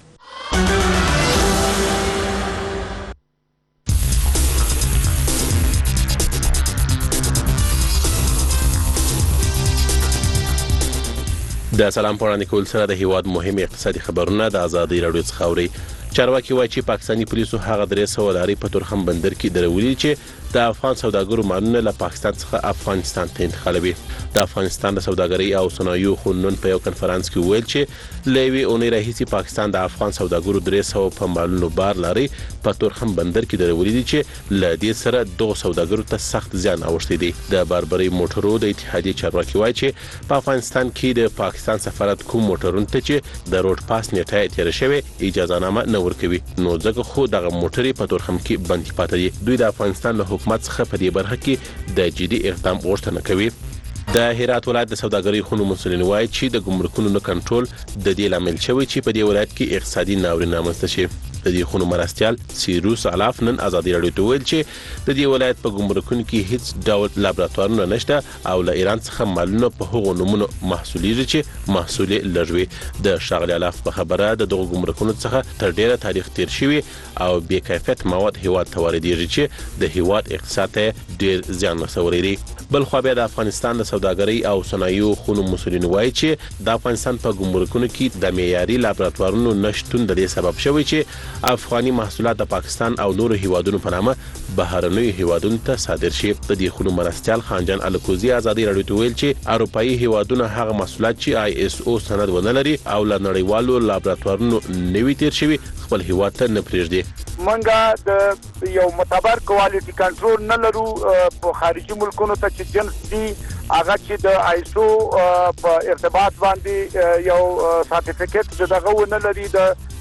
[SPEAKER 9] د سلام پوړاندې کول سره د هیواد مهم اقتصادي خبرونه د ازادي راډیو څخه اوري. چارواکي وایي چې پاکستاني پولیسو هغه درې سوه لارې په تورخم بندر کې درولې چې د افغان سوداګرو مالونه له پاکستان څخه افغانستان ته انتقالوي. د افغانستان د سوداګرۍ او صنایعو خونون په یو کنفرانس کې ویل چې له یوې اونۍ راهیسې پاکستان د افغان سوداګرو درې سوه په مالونو بار لارې په تورخم بندر کې درولې دي چې له دې سره دغو سوداګرو ته سخت زیان اوښتی دی. د باربرۍ موټرو د اتحادیې چارواکي وایي چې په افغانستان کې د پاکستان سفارت کوم موټرونو ته چې د روډ پاس نیټه یې تېره شوې اجازه نامه نه ورکوي، نو ځکه خو دغه موټرې په تورخم کې بندي پاتې دي. دوی د افغانستان له حکومت څخه په دې برخه کې د جدي اقدام غوښتنه کوي. د هرات ولایت د سوداګرۍ خونو مسؤلین وایي چې د ګمرکونو نه کنټرول د دې لامل شوی چې په دې ولایت کې اقتصادي ناورین رامنځته شي. د دې خونو مرستیال سیروس الاف نن ازادي راډیو ته ویل چې د دې ولایت په ګمرکونو کې هیڅ ډول لابراتوارونه نشته او له ایران څخه مالونه په هغو نومونو محصولیږي چې محصول یې لږ وي. د ښاغلي الاف په خبره د دغو ګمرکونو څخه تر ډیره تاریخ تیر شوي او بې کیفیت مواد هیواد ته واردېږي چې د هیواد اقتصاد ته ډیر زیان رسولی دی. بل خو بیا د افغانستان د سوداګرۍ او صنایعو خونو مسؤلین وایي چې د افغانستان په ګمرکونو کې د معیاري لابراتوارونو نشتون د دې سبب شوی چې افغاني محصولات د پاکستان او نورو هیوادونو په نامه بهرنیو هیوادونو ته صادر شي. د دې خونو مرستیال خانجان الکوزي ازادي راډیو ته ویل چې اروپایي هیوادونه هغه محصولات چې آی اس او سند ونه لري او له نړیوالو لابراتوارونو نوي تیر شوي خپل هیواد ته نه پرېږدي.
[SPEAKER 12] منګه د یو معتبر کوالټي کنټرول نه لرو په خارجي ملکونو ته چې جنس دي هغه چې د آیسو په ارتباط باندې یو سرټیفیکټ چې دغه ونه لري د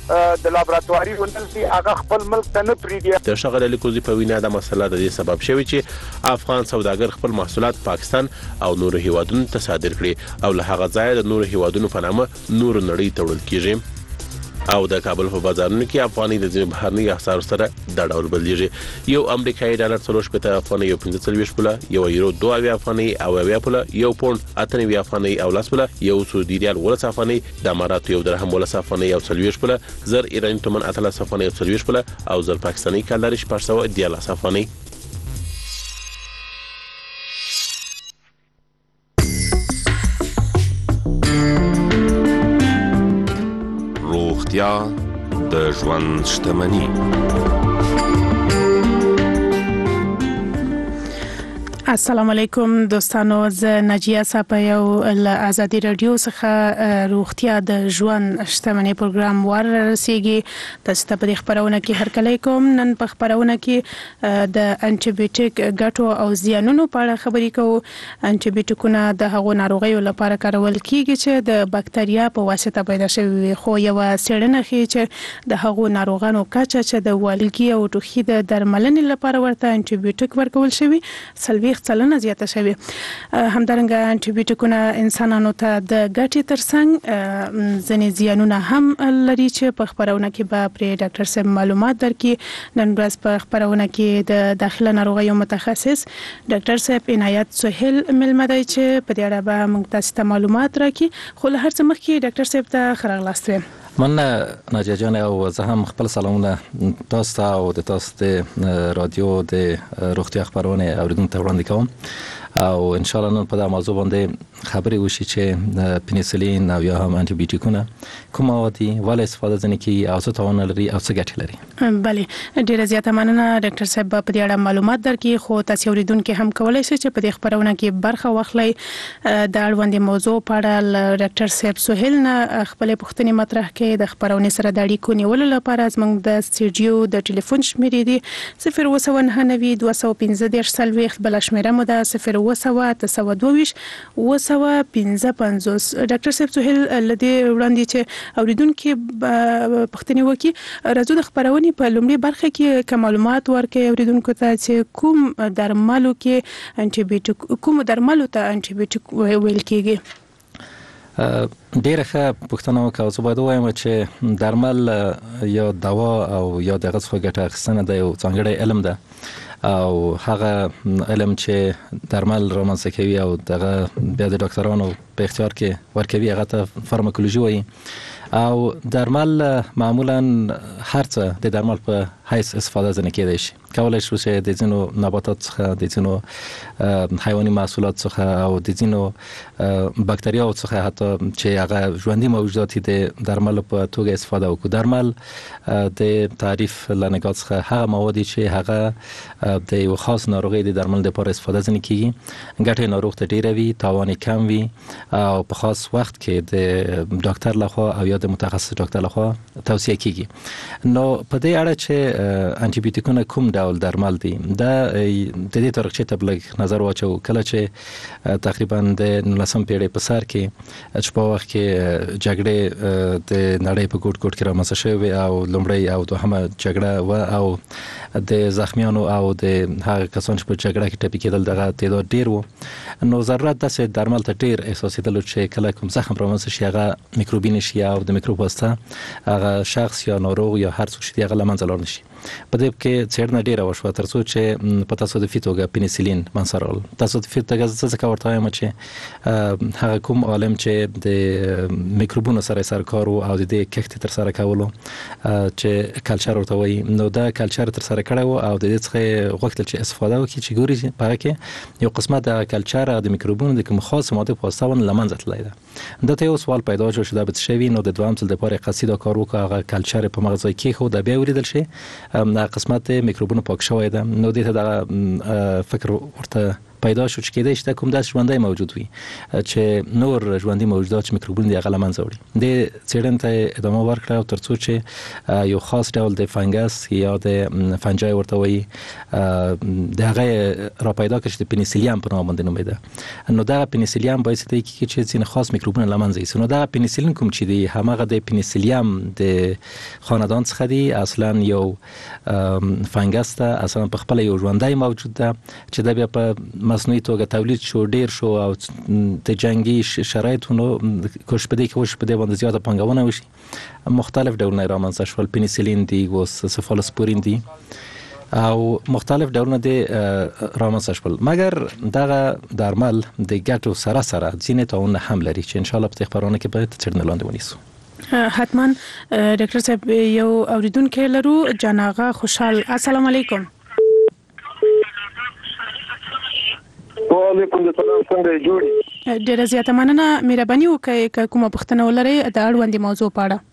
[SPEAKER 12] د لابراتواري ونل دي هغه خپل ملک ته نه پریږدي.
[SPEAKER 9] د ښاغلي علي کوزي په وینا د مسله د دې سبب شوی چې افغان سوداګر خپل محصولات پاکستان او نورو هیوادونو ته صادر کړي او له هغه ځایه د نورو هیوادونو په نامه نور نړۍ ته وړل کیږي او د کابل په بازارونو کې افغاني د ځینو بهرني اسعارو سره د ډول بدلیږي. یو امریکایي ډالر څلور شپږ افغاني یو پنځه څلوېښت پوله، یو یورو دوه اویا افغاني او اویا پوله، یو پوند اته نوي افغاني او لس پوله، یو سعودي ریال ولس افغاني، د اماراتو یو درهم ولس افغاني او څلوېښت پوله، زر ایراني تومن اتلس افغاني او څلوېښت پوله او زر پاکستاني کالر شپږ سوه دیارلس افغاني.
[SPEAKER 7] روغتیا د ژوند شتمني.
[SPEAKER 11] السلام علیکم دوستانو، زه ناجیه صاحب یو له آزادي رادیو څخه روغتیا د ژوند شتمنۍ پروګرام ور رسیږي. تاسو ته په خبرونه کې هرکلی کوم. نن په خبرونه کې د انټي بیوټیک ګټو او زیانونو په اړه خبرې کوو. انټي بیوټیکونه د هغو ناروغیو لپاره کارول کیږي چې د بکتریا په واسطه پیدا شوي، خو یو څېړنه ښیي چې د هغو ناروغانو کچه چې د والګي او ټوخي د درملنې لپاره ورته انټي بیوټیک ورکول شوی سلوي سلنه زیاته شوی. همدارنګه انټي بیوټیکونه انسانانو ته د ګټې ترڅنګ ځینې زیانونه هم لري چې په خبرونه کې به پرې ډاکټر صاحب معلومات درکړي. نن ورځ په خبرونه کې د داخله ناروغیو متخصص ډاکټر صاحب عنایت سهیل ملمه دی چې په دې اړه به موږ تاسو ته معلومات راکړي. خو له هر څه مخکې ډاکټر صاحب ته ښه راغلاست ویم.
[SPEAKER 13] من ناجیه جان او زه هم خپل سلامونه تاسو ته او د تاسو د رادیو د روغتیا خبرونه اوریدونکو ته وړاندې کوم او ان شاء الله نن په دا موضوع باندې خبرې وشي چې پنیسلین او یا هم انټي بیوټیکونه کوم مواد دي، ولې استفاده ځنې کیږي او څه تاوان لري او څه ګټې لري.
[SPEAKER 11] بله، ډیره زیاته مننه ډاکټر صاحب په دې اړه معلومات درکړي. خو تاسو اوریدونکو هم کولای شئ چې په دې خبرونه کې برخه واخلئ. د اړوندې موضوع په اړه ډاکټر صاحب سهیل نه خپل پوښتنې مطرح کړي. د خبرونه سره د اړیکو نیولو لپاره زموږ د سټوډیو د ټلیفون شمیرې دي صفر اووه سوه نهه نوي دوه سوه پنځه دېرش څلوېښت، بله شمیره مو ده صفر اووه سوه اته سوه دوه ویشت اووه سوه پنځه پنځوس. ډاکټر صاحب سهیل له دې وړاندې چې اوریدونکو پوښتنې وکړي، راځو د خبرونې په لومړۍ برخه کې کوم معلومات ورکړي اوریدونکو ته چې کوم درملو کې انټي بیوټیک کوم درملو ته انټي بیوټیک ویل کیږي.
[SPEAKER 13] ډیره ښه پوښتنه وکړه. زه باید ووایم چې درمل یا دوا او یا دغه څخه ګټه اخیستنه د یو ځانګړی علم ده او هغه علم چې درمل رامنځته کوي او دغه بیا د ډاکټرانو په اختیار کې ورکوي هغه ته فارماکولوژي وایي. او درمل معمولا هر څه د درمل په حیث استفاده ځنې کېدای شي. کولای شو چې د ځینو نباتات څخه، د ځینو حیواني محصولات څخه او د ځینو بکتریاو څخه حتی چې هغه ژوندي موجودات د درمل په توګه استفاده وکړو. درمل د تعریف له نګاه څخه هغه مواد چې هغه د یو خاص ناروغي د درمل لپاره استفاده ځنې کیږي. ګټه ناروغ ته ډیره وي، تاوان کم وي او په خاص وخت کې د ډاکټر لخوا او یا د متخصص ډاکټر لخوا توصیه کیږي. نو په دې اړه چې انټي بیوټیکونه کوم ډول درمل دي دا د دې تاریخچې ته بلګ نظر واچو. کله چې تقریبا د نولسمې پیړۍ په سر کې چې په وخت کې جګړې د نړۍ په ګوټ ګوټ کې رامنځته شوې او لومړی او دوهمه جګړه و او د زخمیانو او د هغه کسانو چې په جګړه کې ټپي کېدل دغه تعداد ډیر و. نو ضرورت داسې درمل ته ډیر احساسېدل چې کله کوم زخم رامنځته شي هغه میکروبین شي او د میکروب واسطه هغه شخص یا ناروغ یا هر څوک چې هغه له منځه لاړ نشي. په دې کې څېړنه ډیره وشوه تر څو چې په تصادفي توګه پنیسلین منصرول. تصادفي توګه څه څه ورته وایم چې هغه کوم عالم چې د میکروبونو سره سر کار او د دې کښت تر سره کولو چې کلچر ورته وایي، نو دا کلچر تر سره کړو او د دې څخه غوښتل چې استفاده وکړي چې ګوري په هغه کې یو قسمت د کلچر د میکروبونو د کوم خاص ماده په واسطه ونه لمنځه تللی ده. دا ته یو سوال پیدا شو چې دا به شوی نو د دوام ځل لپاره قصیده کار وکړه هغه کلچر په مغز کې خو د بیا وریدل شي دا قسمت میکروبونو پاک شوی ده. نو دې ته دا فکر ورته پیدا شو چې کېدای شي کوم داس ژوندۍ موجود وي چې نور ژوندۍ موجودات چې میکروبونه دی هغه لمنځه وړي د څېړنې ته ادامه ورکړه او ترڅو چې یو خاص ډول د فنګس یا د فنجای ورته وایي د هغه را پیدا کړي چې پنیسیلیم په نوم باندې نومېده نو دا پنیسیلیم باعث دی چې ځینې خاص میکروبونه لمنځه یوسي نو دا پنیسیلین کوم چې دی همغه د پنیسیلیم د خاندان څخه دی اصلا یو فنګس ته اصلا په خپل یو ژوندۍ موجود ده چې د بیا په مصنوعي توګه تولید شو ډیر شو او د جنگي شرایطونو کوش په دې کې وش په دې باندې زیاته پنګونه وشي مختلف ډولونه رامنځته شول پنیسیلین دی او سفالوسپورین دی او مختلف ډولونه دي رامنځته شول مګر دغه درمل د ګټو سره سره ځینې تاونه هم لري چې ان شاء الله په خبرونه کې به څرګند لاندې ونیسو
[SPEAKER 11] حتما ډاکټر صاحب یو اوریدونکو لرو جناغه خوشحال السلام علیکم
[SPEAKER 14] وعلیکم السلام څنګه جوړی
[SPEAKER 11] ډیره زیاته مننه مهرباني وکړئ کومه پوښتنه ولرئ د اړوندې موضوع په اړه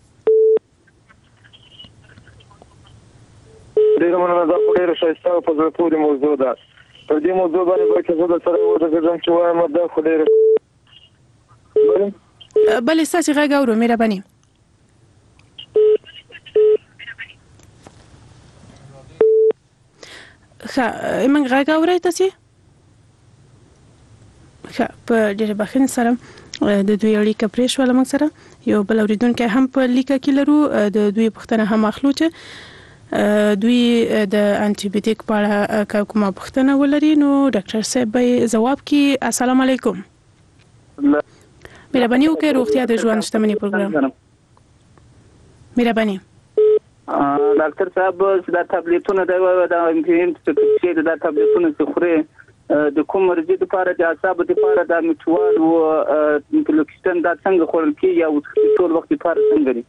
[SPEAKER 14] ډیره مننه دا ډیره ښایسته په زړه پورې موضوع ده په دې موضوع باندې به چې زه د سره ورته چې وایم دا خو ډیره
[SPEAKER 11] بلې ستاسې غږ اورو مهرباني ښه موږ غږ اورئ تاسې ښه په ډېرې بښنې سره د دوی اړیکه پرې شوله موږ سره یو بل اورېدونکی هم په لیکه کې لرو د دوی پوښتنه هم اخلو چې دوی د انټي بیوټیک په اړه کومه پوښتنه ولري نو ډاکټر صاحب به جواب کړي السلام علیکم مهرباني وکړئ روغتیا د ژوند شتمنۍ پروګرام مهرباني
[SPEAKER 15] ډاکټر صاحب دا ټابلیټونه دا د انټي دا ټابلیټونه چې خوري د کوم مرضی لپاره د اعصابو لپاره د میټوال او انفلوکسټن دا څنګه خورل کیږي او ټول وخت لپاره څنګه دي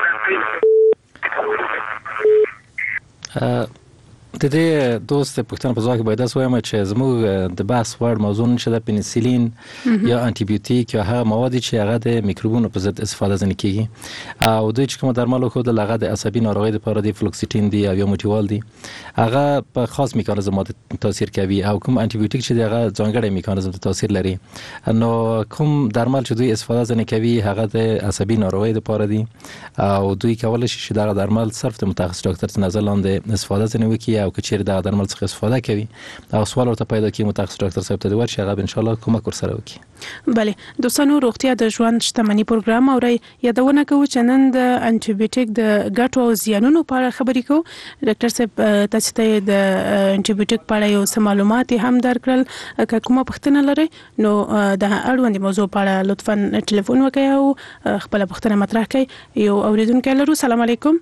[SPEAKER 13] د دې دوست پښتنه په ځای باید اسوایم چې زموږ د بحث وړ موضوع نشه د پنیسیلین یا انټي بیوټیک یا هغه مواد چې هغه د میکروبونو په ضد استفاده ځنه کیږي او دوی چې کوم درمل خو د لغه د عصبي ناروغي لپاره د فلوکسیټین دی او یا موټیوال دی هغه په خاص میکانیزم تاثیر کوي او کوم انټي بیوټیک چې هغه ځانګړی میکانیزم تاثیر لري نو کوم درمل چې دوی استفاده ځنه کوي هغه د عصبي ناروغي لپاره دی او دوی کولای شي چې دا درمل صرف د متخصص ډاکټر ته نظر لاندې استفاده ځنه وکړي او که چیرې دا درمل څخه استفاده کوي او سوال ورته پیدا کوي متخصص ډاکټر صاحب ته دی ورشي هغه ان شاء الله کومک ورسره وکړي
[SPEAKER 11] بله دوستانو روغتیا د ژوند شتمنۍ پروګرام اوري یادونه کوو چې نن د انټي بیوټیک د ګټو او زیانونو په اړه خبرې کوو ډاکټر صاحب تاسو ته د انټي بیوټیک په اړه یو څه معلومات هم درکړل که کومه پوښتنه لرئ نو د اړوندې موضوع په اړه لطفا ټلیفون وکړئ او خپل پوښتنه مطرح کړئ یو اوریدونکی لرو سلام علیکم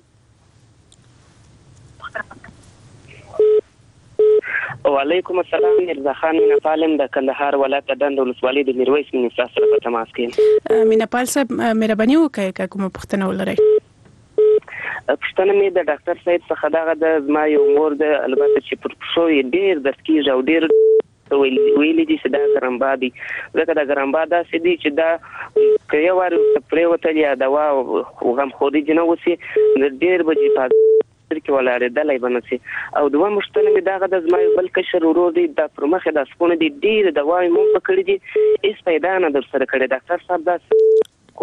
[SPEAKER 17] وعلیکم السلام مرزا خان مینپالم د کندهار ولایت دند ولسوالۍ د میرویس منسا سره په تماس کې
[SPEAKER 11] مینپال صاحب مهرباني وکړئ که کومه پوښتنه ولرئ
[SPEAKER 17] پښتنه مې د ډاکټر صاحب څخه دغه د ما یو مور د البته چې پر پښو یې ډیر درد کیږي او ډیر ویلې دي چې دا ګرمبا دي ځکه دا ګرمبا دا سدي چې دا که یو وار پرې وتل یا دوا غم خوري جنو وسی ډیر بجې پات کې ولاړې دلای بنسي او دوه مشتنه می داغه د زما بل کشر ورور دی د پرمخه د سپونه دی ډیر دواي مون پکړې دي اس پیدا نه در سره کړي ډاکټر صاحب دا کو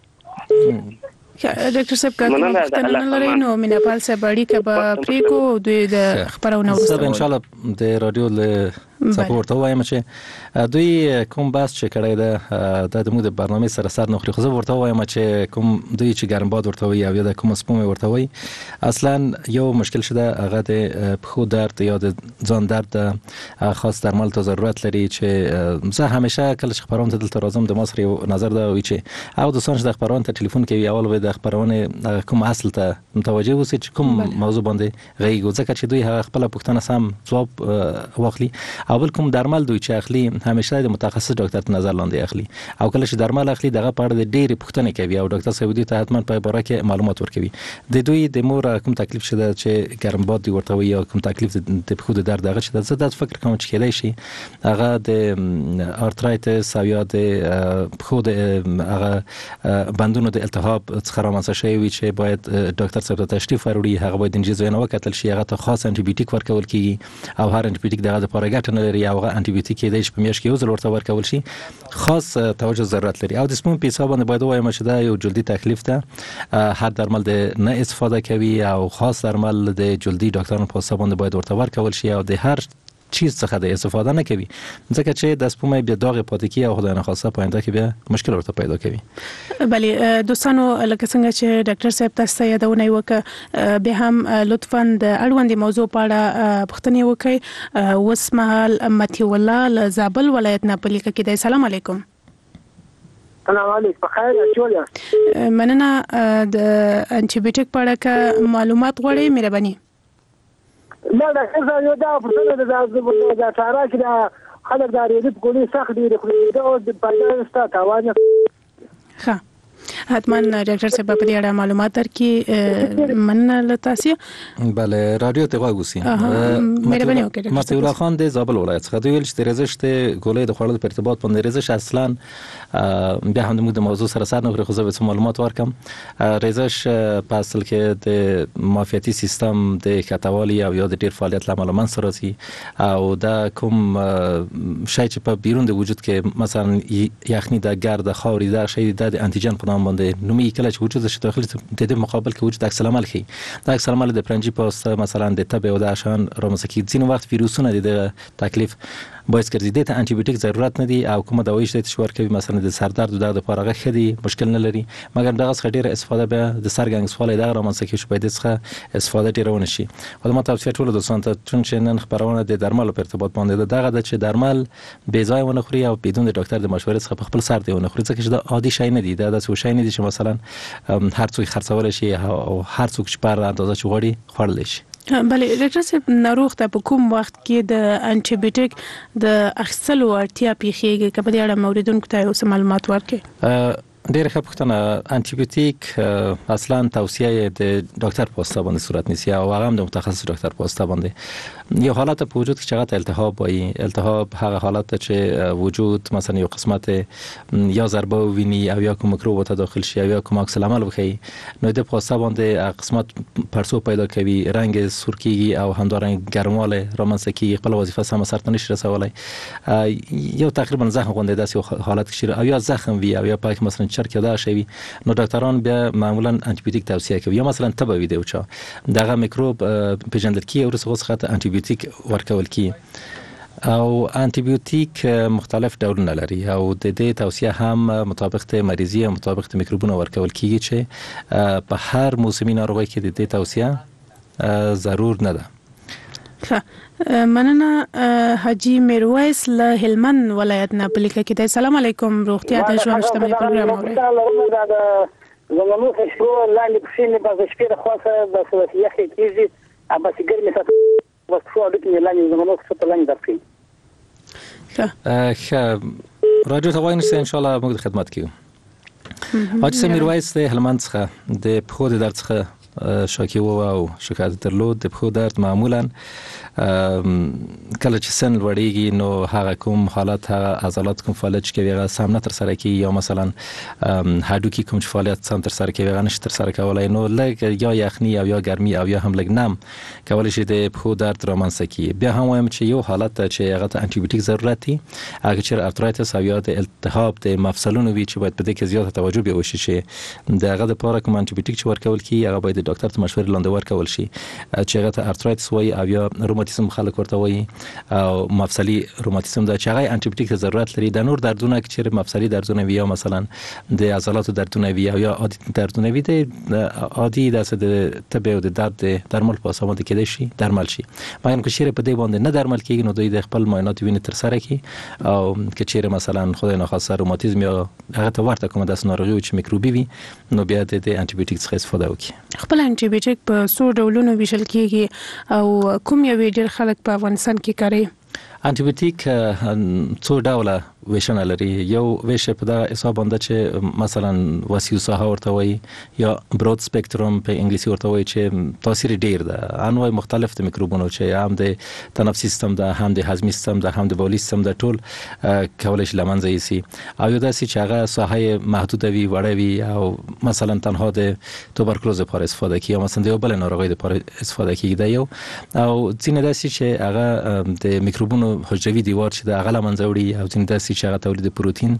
[SPEAKER 11] ډاکټر صاحب کومه پوښتنه لرئ نو مینپال صاحب اړیکه به پرې کو دوی د خبرونه
[SPEAKER 13] وروسته ان شاء الله د رادیو له سپورټ وایم چې دوی کوم بحث چې کړی دا د موږ د برنامه سره سر نو خو زه ورته وایم چې کوم دوی چې ګرمباد ورته وي او یا د کوم سپوم ورته وي اصلا یو مشکل شته هغه د پخو درد یا د ځان درد خاص درمل ته ضرورت لري چې زه همیشه کله چې خبرونه دلته راځم د مصر یو نظر دا وي چې او د سنج د خبرونه ته ټلیفون کوي اول وي د خبرونه کوم اصل ته متوجه اوسئ چې کوم موضوع باندې غږی ځکه چې دوی خپل پوښتنه سم جواب واخلي او بل کوم درمل دوی چې اخلي همیشه د متخصص ډاکټر ته نظر لاندې اخلي او کله چې درمل اخلي دغه په اړه د ډېری پوښتنې کوي او ډاکټر صاحب دوی ته حتما په اړه کې معلومات ورکوي د دوی د مور کوم تکلیف شته چې ګرمباد دی ورته وي او کوم تکلیف د پخو د درد هغه شته زه د فکر کوم چې کېدای شي هغه د ارترایتس او یا د پخو د هغه بندونو د التهاب څخه رامنځته شوی وي چې باید ډاکټر صاحب ته تشریف وروړي هغه باید انجیز وینه وکړل شي هغه ته خاص انټي بیوټیک ورکول کیږي او هر انټي بیوټیک دغه لپاره ګټه نه لري او هغه انټي بیوټیک کې د شپږ میاشتې کې یو ځل ورته ورکول شي خاص توجه ضرورت لري. او د سپون په حساب باندې باید وایم چې دا یو جلدي تکلیف ده، هر درمل د نه استفاده کوي او خاص درمل د جلدي ډاکټرانو په حساب باندې باید ورته ورکول شي او د هر چیز څخه د استفاده نه کوي ځکه چې د سپومې بیا داغ پاتې کی او خدای نه خواسته پاینده کې بیا مشکل ورته پیدا کوي.
[SPEAKER 11] بله دوستانو لکه څنګه چې ډاکټر صاحب تاسو یادونه وکړه به هم لطفاً د اړوندې موضوع په اړه پوښتنه وکړئ. وسمحال متي الله له زابل ولایت نه په لیکه کې دی. السلام علیکم.
[SPEAKER 18] السلام علیکم. بخیر جوړه.
[SPEAKER 11] مننه. د انټي بیوټیک په اړه کا معلومات غواړئ مهرباني.
[SPEAKER 18] لا دا څه یو دا په څه د دا چاره کې دا خلک دا ریډ کولی سخت دی خو دا د پایدار تاوان.
[SPEAKER 11] ها حتما ډاکټر صاحب په دې اړه معلومات درکې مننه لتاسیه.
[SPEAKER 13] بله رادیو ته غوښوسی.
[SPEAKER 11] مهرباني وکړئ.
[SPEAKER 13] متي الله خان د زابل ولایت څخه دوی چې رزشت ګولې د خوړل په ارتباط باندې رزش اصلا بیا هم د موضوع سره سره نه خو زه معلومات ورکم. رزش په اصل کې د معافیتي سیستم د کټوالي او یا د ډیر فعالیت لامل منځ راځي او دا کوم شای چې په بیرون د وجود کې مثلا یخني د ګرد خاوري دا شی د انټیجن په نام باندې نومي کله چې وجود شي داخلي د دې مقابل کې وجود عکس العمل خي دا عکس العمل د پرنجي پوسټ مثلا د تبه او د عشان رومسکی ځین وخت ویروسونه د تکلیف باعث ګرځي د انټي بیوټیک ضرورت نه دی او کومه دوايي چې تشوار کوي مثلا د سر درد او د لپاره غخدي مشکل نه لري مګر دغه څخه ډیره استفاده به د سرګنګ سوالې د رومسکی شو پیدا څخه استفاده ډیره ونه شي. ولما تاسو ټول د سنت چون چې نن خبرونه د درملو په ارتباط باندې دغه د چې درمل بې ځای ونه خوري او بدون د ډاکټر د مشورې څخه په خپل سر دی ونه خوري ځکه چې دا عادي شی نه دی دا د څه شی نه دی چې مثلا هر څوک خرڅول شي او هر څوک چې پر اندازه چوغړي خورل شي.
[SPEAKER 11] بله ډاکټر صاحب ناروغ ته په کوم وخت کې د انټي بیوټیک د اخیستلو اړتیا پیښیږي که په دې اړه موریدونکو ته اوس معلومات ورکړي؟
[SPEAKER 13] ډیره ښه پوښتنه. انټي بیوټیک اصلا توصیه د ډاکټر په واسطه باندې صورت نیسي او هغه هم د متخصص ډاکټر په واسطه باندې یو حالت په وجود کې چې هغه التهاب وایي. التهاب هغه حالت چې وجود مثلا یو قسمت یا ضربه ویني او یا کوم میکروب ته داخل شي او یا کوم عکس العمل وکړي نو د په واسطه باندې قسمت پرسو پیدا کوي رنگ سور کیږي او همدارنګ ګرمواله رامنځته کیږي خپل وظیفه سم سرته نشي رسولای یو تقریبا زخم غونډه داسې حالت کې او یا زخم وي او یا پاک مثلا چرک دا شي نو ډاکټران بیا معمولا انټي بیوټیک توصیه کوي یا مثلا تبه وي دی او چا دغه میکروب پیژندل کی او رسغه څخه انټي بیوټیک ورکول کی او انټي بیوټیک مختلف ډولونه لري او د دې توصیه هم مطابق د مریضي او مطابق د میکروبونو ورکول کیږي چې په هر موسمي ناروغي کې د دې توصیه ضرور نه ده.
[SPEAKER 11] مننه. حاجی میرویس له هلمند ولایت نه په لیکه کې دی. السلام علیکم. روغتیا د ژوند شتمنۍ پروګرام اوري.
[SPEAKER 18] زمونږ په شپو لاندې پښینې په شپې د خاصه د سوسیه کې کیږي ابا سیګر می ساتي بس خو د کې لاندې زمونږ څه په لاندې درکې.
[SPEAKER 13] ښه راجو ته وایم چې ان شاء الله موږ خدمت کوو. حاجی میرویس د هلمند څخه د پخو د درد څخه شاکی وو او شکایت درلود. د پخو درد معمولا کله چې سن لوړیږي نو هغه کوم حالت هغه عضلات کوم فعالیت کوي هغه سم نه تر سره کوي یا مثلا هډو کې کوم فعالیت سم تر سره کوي هغه نشي تر سره کولای نو لږ یا یخني او یا ګرمي او یا هم لږ نم کولای شي د پخو درد رامنځته کوي. بیا هم وایم چې یو حالت چې هغه ته انټي بیوټیک ضرورت دی هغه چې ارترایتس او یا د التهاب د مفصلونو وی چې باید په دې کې زیاته توجه به وشي چې دغه د پاره کوم انټي بیوټیک چې ورکول کی هغه باید د ډاکټر ته مشورې لاندې ورکول شي چې هغه ته ارترایتس وایي او یا روماتیزم خلک ورته وایي او مفصلي روماتیزم دا چې هغه انټي بیوټیک ته ضرورت لري. د نور دردونه چې مفصلي دردونه وي یا مثلا د عضلاتو دردونه وي او یا عادي دردونه وي د عادي د تبه او د درد درمل په اساس باندې کېدای شي درمل شي مګر که چیرې په دې باندې نه درمل کېږي نو دوی د خپل معاینات وینې تر سره کوي او که چیرې مثلا خدای ناخواسته روماتیزم یا هغه ته ورته کومه داسې ناروغي چې میکروبي وي نو بیا د انټي بیوټیک څخه استفاده وکړي.
[SPEAKER 11] خپل انټي بیوټیک په څو ډولونو ویشل کېږي او کوم یو ډېر خلک په افغانستان کې کاروي؟
[SPEAKER 13] انټي بیوټیک څو ډوله ویشنه لري. یو ویش په دغه حساب باندې چې مثلا وسیع ساحه ورته وایي یا برود سپیکټروم په انګلیسي ورته وایي چې تاثیر ډیر ده انواع مختلف د میکروبونو چې هم د تنفسي سیستم ده هم د هضمي سیستم ده هم د بولي سیستم ده ټول کولای شي لمنځه یوسي او یو داسې چې هغه ساحه محدوده وي وړه وي او مثلا تنها د توبرکلوز لپاره استفاده کوي یا مثلا د یو بل ناروغي لپاره استفاده کوي دا یو او ځینې داسې چې هغه د میکروبونو ځینو حجروي دیوار چې د هغه له منځه وړي او ځینې داسې چې هغه تولید پروتین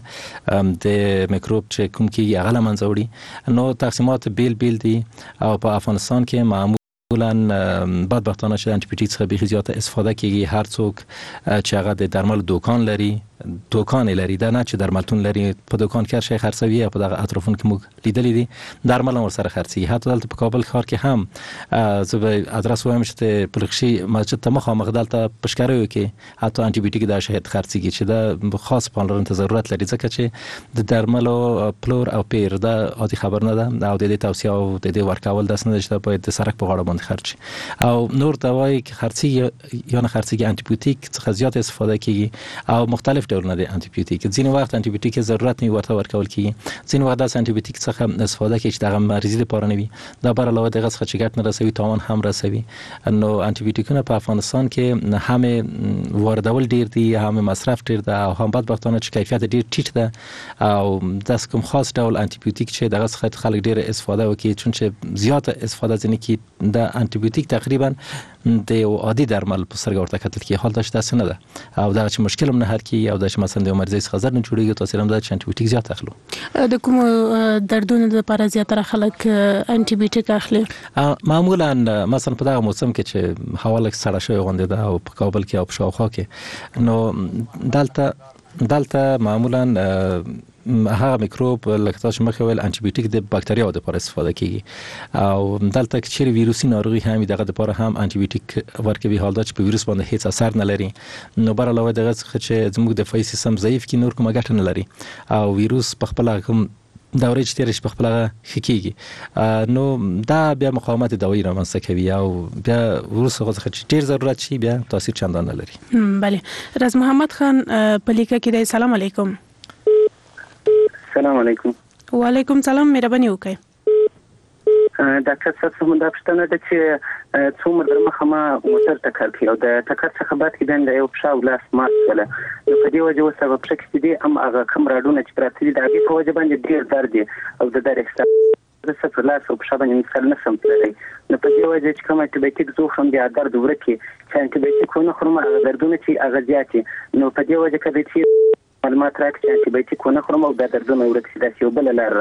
[SPEAKER 13] د میکروب چې کوم کېږي هغه له منځه وړي. نو تقسیمات بیل بیل دي او په افغانستان کې معمولا بدبختانه چې د انټي بیوټیک څخه بیخي زیاته استفاده کېږي. هر څوک چې هغه د درمل دوکان لري دوکان لري دا نه چې درملتون لري په دوکان کې شي خرڅوي او په دغه اطرافونو کې موږ لیدلې دي درمل ور سره خرڅي. حتی دلته په کابل ښار کې هم زه به ادرس وایم چې په لخشي مسجد ته مخامخ دلته پشکاریو کې حتی انټي بیوټیک دا شهید خرڅيږي چې دا خاص پاملرنې ضرورت لري ځکه چې د درملو پلور او پیر دا عادي خبر نه ده او د دې توصيه او د دې ورکول داس نه چې باید د سرک په غاړه باندې خرڅي او نور دوای کې خرڅي یا نه خرڅيږي انټي بیوټیک څخه زیات استفاده کیږي او مختلف ډولونه د انټي بیوټیک. ځینې وخت انټي بیوټیک ضرورت نه ورته ورکول کیږي ځینې وخت د انټي بیوټیک څخه استفاده کوي چې دغه مریضي لپاره نه وي دا بر علاوه دغه څخه چې ګټ نه رسوي تاوان هم رسوي. نو انټي بیوټیکونه په افغانستان کې هم واردول ډیر دي هم مصرف ډیر ده او هم بدبختانه چې کیفیت ډیر ټیټ ده او داس کوم خاص ډول انټي بیوټیک چې دغه څخه خلک ډیر استفاده وکړي چون چې زیاته استفاده ځنه کې د انټي بیوټیک تقریبا د عادي درمل په سرګ ورته کتل کې حال داشته څه نه ده او دا چې مشکل هم نه حل کی او دا چې مثلا د مریض څخه زر نه جوړیږي تاسو هم دا چې انټي بیوټیک زیات اخلو.
[SPEAKER 11] د کوم دردونو لپاره زیاتره خلک انټي بیوټیک اخلي
[SPEAKER 13] معمولا مثلا په دغه موسم کې چې هوا لږ سړه شوی غونډه ده او په کابل کې او په شاوخوا کې نو دلته دلته معمولا هغه میکروب لکه تاسو مخکې ویل انټي بیوټیک د باکتریاو لپاره استفاده کیږي او دلته کې چې ویروسي ناروغي هم دغه لپاره هم انټي بیوټیک ورکوي حال دا چې په ویروس باندې هیڅ اثر نه لري. نو بر علاوه دغه څخه چې زموږ دفاعي سیستم ضعیف کی نور کومه ګټه نه لري او ویروس په خپل کوم دورې چې تیرې په خپل خکېږي نو دا بیا مقاومت دوایی رامنځته کوي او بیا وروسته څخه چې ډیر ضرورت شي بیا تاثیر چندان نه لري.
[SPEAKER 11] بله راز محمد خان پلیکا کې د سلام علیکم.
[SPEAKER 15] السلام علیکم.
[SPEAKER 11] وعلیکم سلام مهرباني وکړئ.
[SPEAKER 15] ډاکټر صاحب څه مونږ پښتنه د چې څومره در مخه ما موټر ټکر کړی او د ټکر څخه بعد کې د یو پښه ولاس مات کړل نو په دې وجه سبب پښه کې دي هم هغه کم راډونه چې پراته دي د هغه په وجه باندې ډیر درد دي او د درد احساس د سفر لاس او پښه باندې مثال نه سم تللی نو په دې وجه چې کوم انټي بیوټیک زو هم بیا درد ورکي چې انټي بیوټیک ونه خورم هغه دردونه چې هغه زیاتي نو په دې وجه کې چې معلومات راکړي چې انټي بیوټیک ونه خورم او د دردونه ورکي دا یو بل لار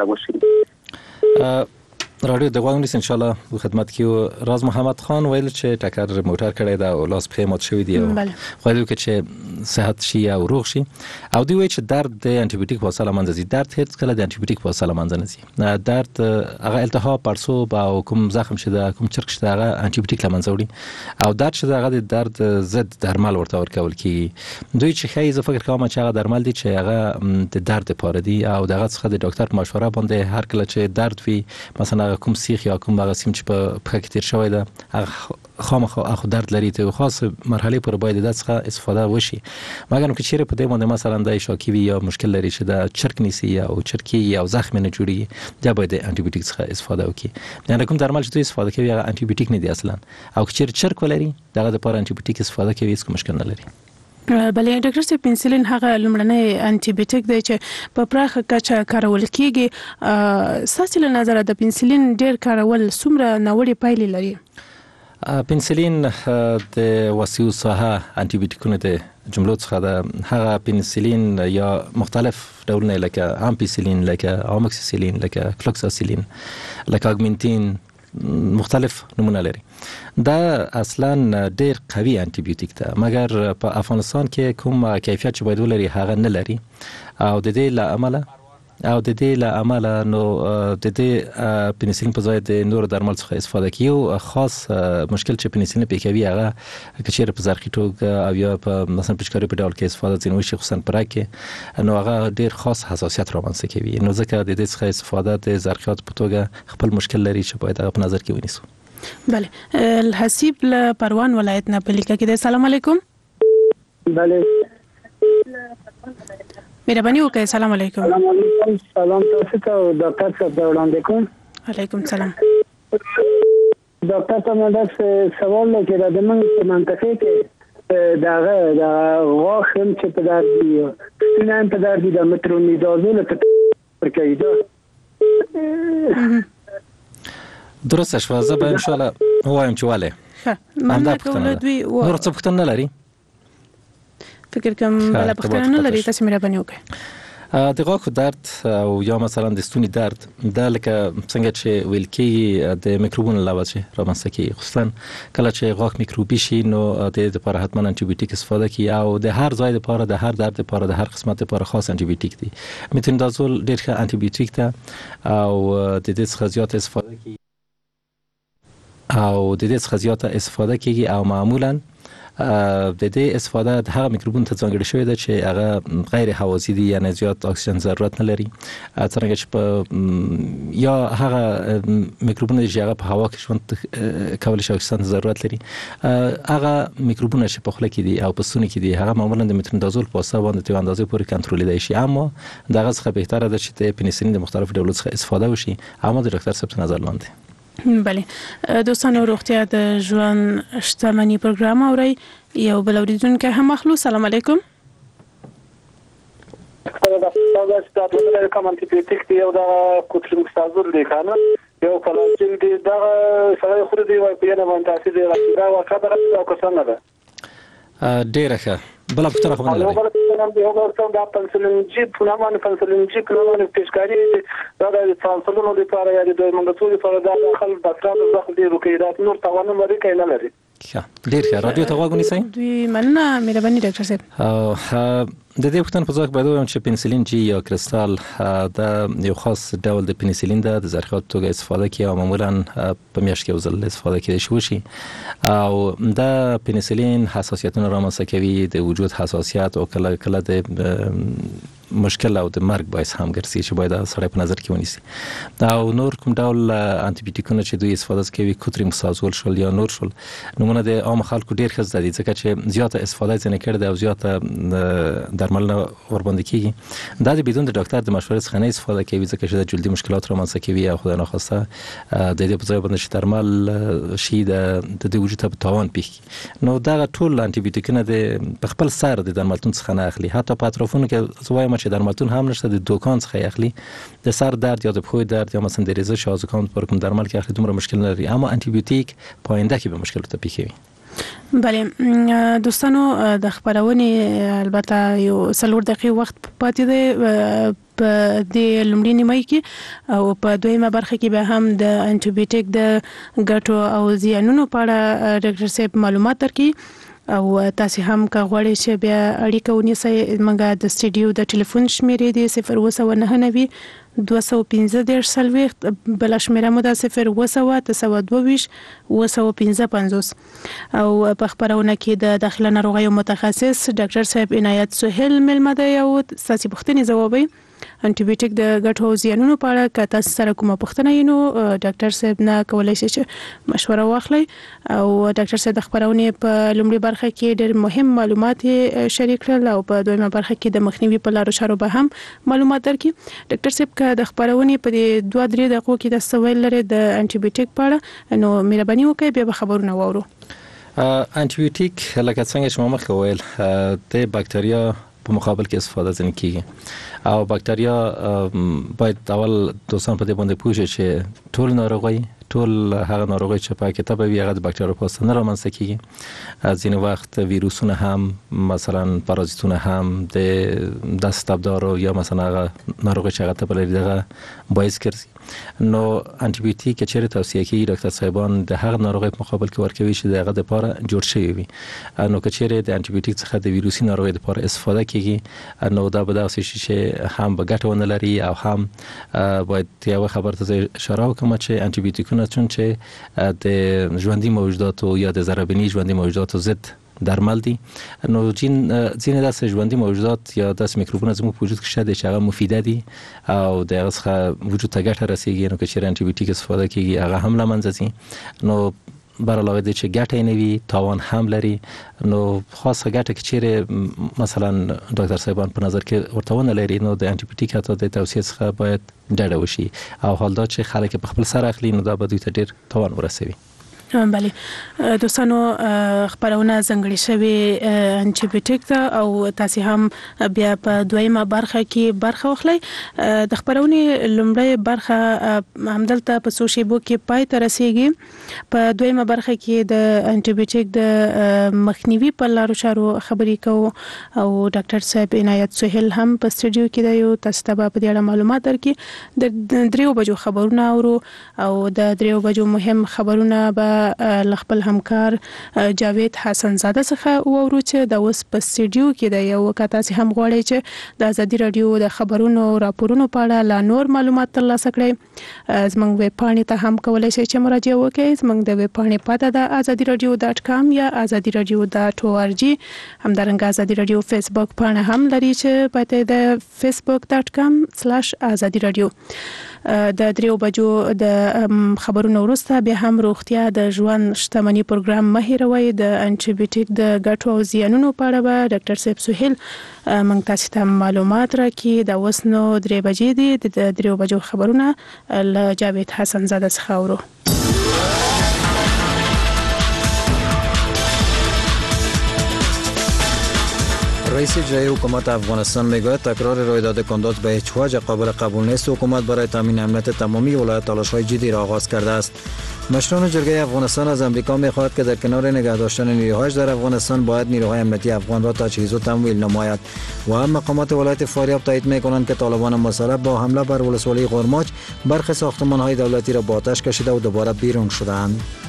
[SPEAKER 15] راوشي.
[SPEAKER 13] رادیو د غوښنې ان شاء الله خدمت کې راز محمد خان ویل چې ټکر موټر کړی دا او لاس په مات شوی دی او خو دې چې صحت شي او روغ شي او دی وی چې درد د انټي بیوټیک په وسیله منځ ځي درد هیڅ کله د انټي بیوټیک په وسیله منځ نه ځي. درد هغه التهاب پړسوب او کوم زخم شته کوم چرک شته هغه انټي بیوټیک لمنځه وړي او درد شته هغه د درد ضد درمل ورته ورکول کی دوی چې خی زه فکر کوم چې هغه درمل دي چې هغه د درد لپاره دي او دغه څخه د ډاکټر مشوره باندې هر کله چې درد وي مثلا کوم سیخ یا کوم هغه سیم چې په پخه کې تیر شوی ده هغه خامخا اخو درد لري ته خاص مرحله پر باید د څخه استفاده وشي مګر نو چې چیرې په دې باندې مثلا د شاکی وی یا مشکل لري چې د چرک نیسی یا او چرکی یا زخم نه جوړي دا باید انټي بیوټیک څخه استفاده وکړي. یعنی کوم درمل چې استفاده کوي هغه انټي بیوټیک نه دی اصلا او چې چیرې چرک ولري دغه لپاره انټي بیوټیک استفاده کوي هیڅ مشکل نه لري.
[SPEAKER 11] بلې ډاکټر صاحب پنسلین هغه لومړنی انټي بیوټیک دی چې په پراخه کچه کارول کیږي ساسي له نظر د پنسلین ډیر کارول څومره ناوړه پایلې لري؟
[SPEAKER 13] پنسلین د وسیو ساحه انټي بیوټیکونه د جملو څخه د هغه پنسلین یا مختلف ډولونه لکه امپیسلین لکه اموکسیسلین لکه فلوکساسیلین لکه اگمنتین مختلف نمونه لري دا اصلا ډیر قوي انټي بیوټیک ده مګر په افغانستان کې کوم کیفیت چې باید ولري هغه نه لري او د دې له عمله او د دې له عمله نو د دې پنسلین په ځای د نور درمل څخه استفاده کیو خاص مشکل چې پنسلین په کوي هغه کچېره په زرخي توګه او یا په مثلا پچکاري په ډول کې استفاده ځینې وشي خصوصا پرې کې نو هغه ډیر خاص حساسیت رامنځته کوي نو ځکه د دې څخه استفاده د زرخیات په توګه خپل مشکل لري چې باید هغه په نظر کې ونیسو.
[SPEAKER 11] بله الحسیب له پروان ولایت نه پلیکا کې د سلام علیکم.
[SPEAKER 8] بله
[SPEAKER 11] مهرباني وکړئ. سلام علیکم.
[SPEAKER 8] سلام علیکم. سلام تاسو ته ډاکټر صاحب وړاندې کوم.
[SPEAKER 11] علیکم سلام.
[SPEAKER 8] ډاکټر صاحب دا سوال لري چې د موږ په منطقه کې دا دا واخم چې په دار دی سینې په دار دی د مترونیدازول په کېده
[SPEAKER 13] درسته شو زه به ان شاء الله وایم چې والے
[SPEAKER 11] ها مننه کوم دوی
[SPEAKER 13] نور څه پوښتنه لري؟
[SPEAKER 11] فکر کوم بل پختنه نه لري تاسو مهرباني وکړئ.
[SPEAKER 13] د غاښ درد او یا مثلا د ستوني درد د لکه څنګه چې ویل کېږي د میکروبونو له وجې رامنځته کېږي، خصوصا کله چې غاښ میکروبي شي نو د لپاره حتما انټي بیوټیک استفاده کړي او د هر ځای لپاره د هر درد لپاره د هر قسمت لپاره خاص انټي بیوټیک دی. مترونیدازول ډېر ښه انټي بیوټیک ده او د دې څخه زیات استفاده کیږي او د دې څخه زیات استفاده کیږي او معمولا د دې استفاده د هغه میکروبونو ته ځانګړې شوې ده چې هغه غیر هوازی دي، یعنی زیات اکسیجن ضرورت نه لري، څنګه چې په یا هغه میکروبونه چې هغه په هوا کې ژوند کولای شي اکسیجن ضرورت لري، هغه میکروبونه چې په خوله کې دي او په ستوني کې دي هغه معمولا د مترونیدازول په واسطه باندې تر اندازې پورې کنټرولېدای شي، اما دغه څخه بهتره ده چې د پنسلین د مختلفو ډولونو څخه استفاده وشي. اما د ډاکټر صاحب نظر لاندې
[SPEAKER 11] بله دوستانو روغتیا د ژوند شتمنۍ پروګرام اوري یو بل اوریدونکو هم مخلو. سلام علیکم.
[SPEAKER 14] دا ستاسو د کوم انټي بیوټیک دی او دا کوترمکسازول دی کنه یو فلاجین دی دا سره خو دی وای په نه باندې تاسو دی راځي او خبره او څنګه ده
[SPEAKER 13] ډیره ښه بل افکار خو نه لري.
[SPEAKER 14] نو بل څه نه دی هغه څنګه د پنسلین جی په نامه پنسلین جی په نامه پیشکاری دا د ترانسفرونو لپاره یا د منګتو لپاره دا خل ډاکټر د ځخ دی روکیدات نور توانه مری کینه لري.
[SPEAKER 13] ښه ډیر ښه رادیو ته غوږ ونیسئ.
[SPEAKER 11] دوی مننه مهرباني ډاکټر صاحب.
[SPEAKER 13] د دې وختن په ځکه باید وایم چې پنسلین جی یا کریستال دا یو خاص ډول د پنسلین ده د زرخات توګه استفاده کوي او معمولا په میاشت کې یو ځل استفاده کېدای شي او دا پنسلین حساسیتونه رامنځته کوي، د وجود حساسیت او کله کله د مشکل او د مرګ باعث هم ګرځي چې باید سره په نظر کې ونیسي. او نور کوم ډول انټي بیوټیکونه چې دوی استفاده کوي کوترمکسازول شول یا نور شول نمونه د عام خلکو ډیر ښه زده دي ځکه چې زیاته استفاده ځنه کړي او زیاته درملنه ورباندې کیږي. دا د بدون د ډاکټر د مشورې څخه نه استفاده کوي ځکه چې د جلدي مشکلات رامنځته کوي او خدای ناخواسته د دې په ځای باندې چې درمل شي د د وجود ته تاوان پیښ نو دا ټول انټي بیوټیکونه د خپل سر د درملتون څخه نه اخلي، حتی په اطرافونو کې زوایم چې درملتون هم نشته د دوکان څخه اخلي، د سر درد یا د پښو درد یا مثلا د ریزش او زکام پر کوم درمل کې اخلي دومره مشکل نه لري، اما انټي بیوټیک پاینده کې به مشکل ته پیښوي.
[SPEAKER 11] بله دوستانو د خبرونې البته یو څلور دقیقې وخت پاتې دی په د لومړي نیمه کې او په دویمه برخه کې به هم د انټي بیوټیک د ګټو او زیانونو په اړه ډاکټر صاحب معلومات درکړي او تاسو هم که غواړئ چې بیا اړیکه ونیسئ موږ د سټډیو د ټلیفون شمیرې دی صفر اووه سوه نهه نوي دوه سوه پنځه دېرش څلوېښت، بله شمیره مو ده صفر اووه سوه اته سوه دوه ویشت اووه سوه پنځه پنځوس. او په خبرونه کې د داخله ناروغیو متخصص ډاکټر صاحب عنایت سهیل مېلمه دی او ستاسو پوښتنې ځوابوي. انټي بیوټیک د ګټو او زیانونو په اړه که تاسو سره کومه پوښتنه وي نو ډاکټر صاحب نه کولای شي چې مشوره واخلئ او ډاکټر صاحب د خبرونې په لومړي برخه کې ډېر مهم معلومات شریک کړل او په دویمه برخه کې د مخنیوي په لارو چارو به هم معلومات درکړي. ډاکټر صاحب که د خبرونې په دې دوه درې دقیقو کې د سوال لري د انټي بیوټیک په اړه نو مهرباني وکړئ بیا به خبرونه واورو.
[SPEAKER 13] انټي بیوټیک لکه څنګه چې ما مخکې ویل د باکتریا په مقابل کې استفاده ځنه کیږي او باکتریا باید اول دوستان په دې باندې پوه شي چې ټول ناروغي ټول هغه ناروغي چې په کې تبه وي هغه د باکتریا په واسطه نه رامنځته کیږي. ځینې وخت ویروسونه هم مثلا پارازیتونه هم د دست تبدار یا مثلا هغه ناروغي چې هغه تبه لري دغه باعث ګرځي. نو انټي بیوټیک چې چیرې توصیه کوي ډاکټر صاحبان د هغه ناروغي په مقابل کې ورکوي چې دغه د لپاره جوړ شوی وي. نو که چیرې د انټي بیوټیک څخه د ویروسي ناروغي لپاره استفاده کیږي نو دا به داسې شي چې هم به ګټه ونه لري او هم باید یو خبر ته اشاره وکړم چې انټي بیوټیکونه چون چې د ژوندۍ موجوداتو یا د ضربني ژوندۍ موجوداتو ضد درمل دي نو جین ځینې داسې ژوندۍ موجودات یا داسې میکروبونه زموږ په وجود کې شته چې هغه مفیده دي او د هغه څخه وجود ته ګټه رسیږي نو که چیرې انټي بیوټیک استفاده کیږي هغه هم له منځه ځي. نو بر علاوه د چې ګټه نه وي تاوان هم لري نو خاصه ګټه کې چیرې مثلا ډاکټر صاحبان په نظر کې ورته لري نو د انټي بیوټیک اته د توصیه څخه باید ډډه وشي او حال دا چې خلک په خپل سر اخلي نو دا به دوی ته ډیر تاوان ورسوي.
[SPEAKER 11] بله دوستانو خبرونه ځنګړې شوی انټي بیوټیک ته او تاسو هم بیا په دویمه برخه کې برخه واخلئ. د خبرونې لومړی برخه همدلته په څو شیبو کې پای ته رسیږي. په دویمه برخه کې د انټي بیوټیک د مخنیوي په لارو چارو خبرې کوو او ډاکټر صاحب عنایت سهیل هم په سټوډیو کې دی او تاسو ته په دې اړه معلومات درکړي. د دریو بجو خبرونه اورو او د دریو بجو مهم خبرونه به خپل همکار جاوید حسن زاده څخه وورو چې د اوس په سټوډیو کې د یو کتا سي هم غواړي چې د ازادي رادیو د خبرونو او راپورونو په اړه لا نور معلومات ترلاسه کړئ. زموږ ویب پاڼې ته هم کولای شئ چې مراجعه وکړئ. زموږ د ویب پاڼې پته ده azadi radio dot com یا azadi radio dot org. همدارنګه azadi radio فیسبوک پاڼه هم لري چې پته ده facebook dot com slash azadi radio. د دریو بجو د خبرونو وروسته بیا هم روغتیا د ژوند شتمنۍ پروګرام مه هیروئ. د انټي بیوټیک د ګټو او زیانونو په اړه به ډاکټر صاحب سهیل موږ تاسو ته معلومات راکړي. د اوس نو درې بجې دي. د دریو بجو خبرونه له جاوید حسن زاده څخه اورو.
[SPEAKER 2] رئیس جمهوری حکومت افغانستان میگوید تکرار رویداد کندوز به هیچ وجه قابل قبول نیست. حکومت برای تامین امنیت تمامی ولایت تلاش‌های جدی را آغاز کرده است. مشران جرگه افغانستان از امریکا می‌خواهد که در کنار نگه داشتن نیروهایش در افغانستان باید نیروهای امنیتی افغان را تجهیز و تمویل نماید. و هم مقامات ولایت فاریاب تایید می‌کنند که طالبان مسلح با حمله بر ولسوالی قرماج برخی ساختمان‌های دولتی را با آتش کشیده و دوباره بیرون شدند.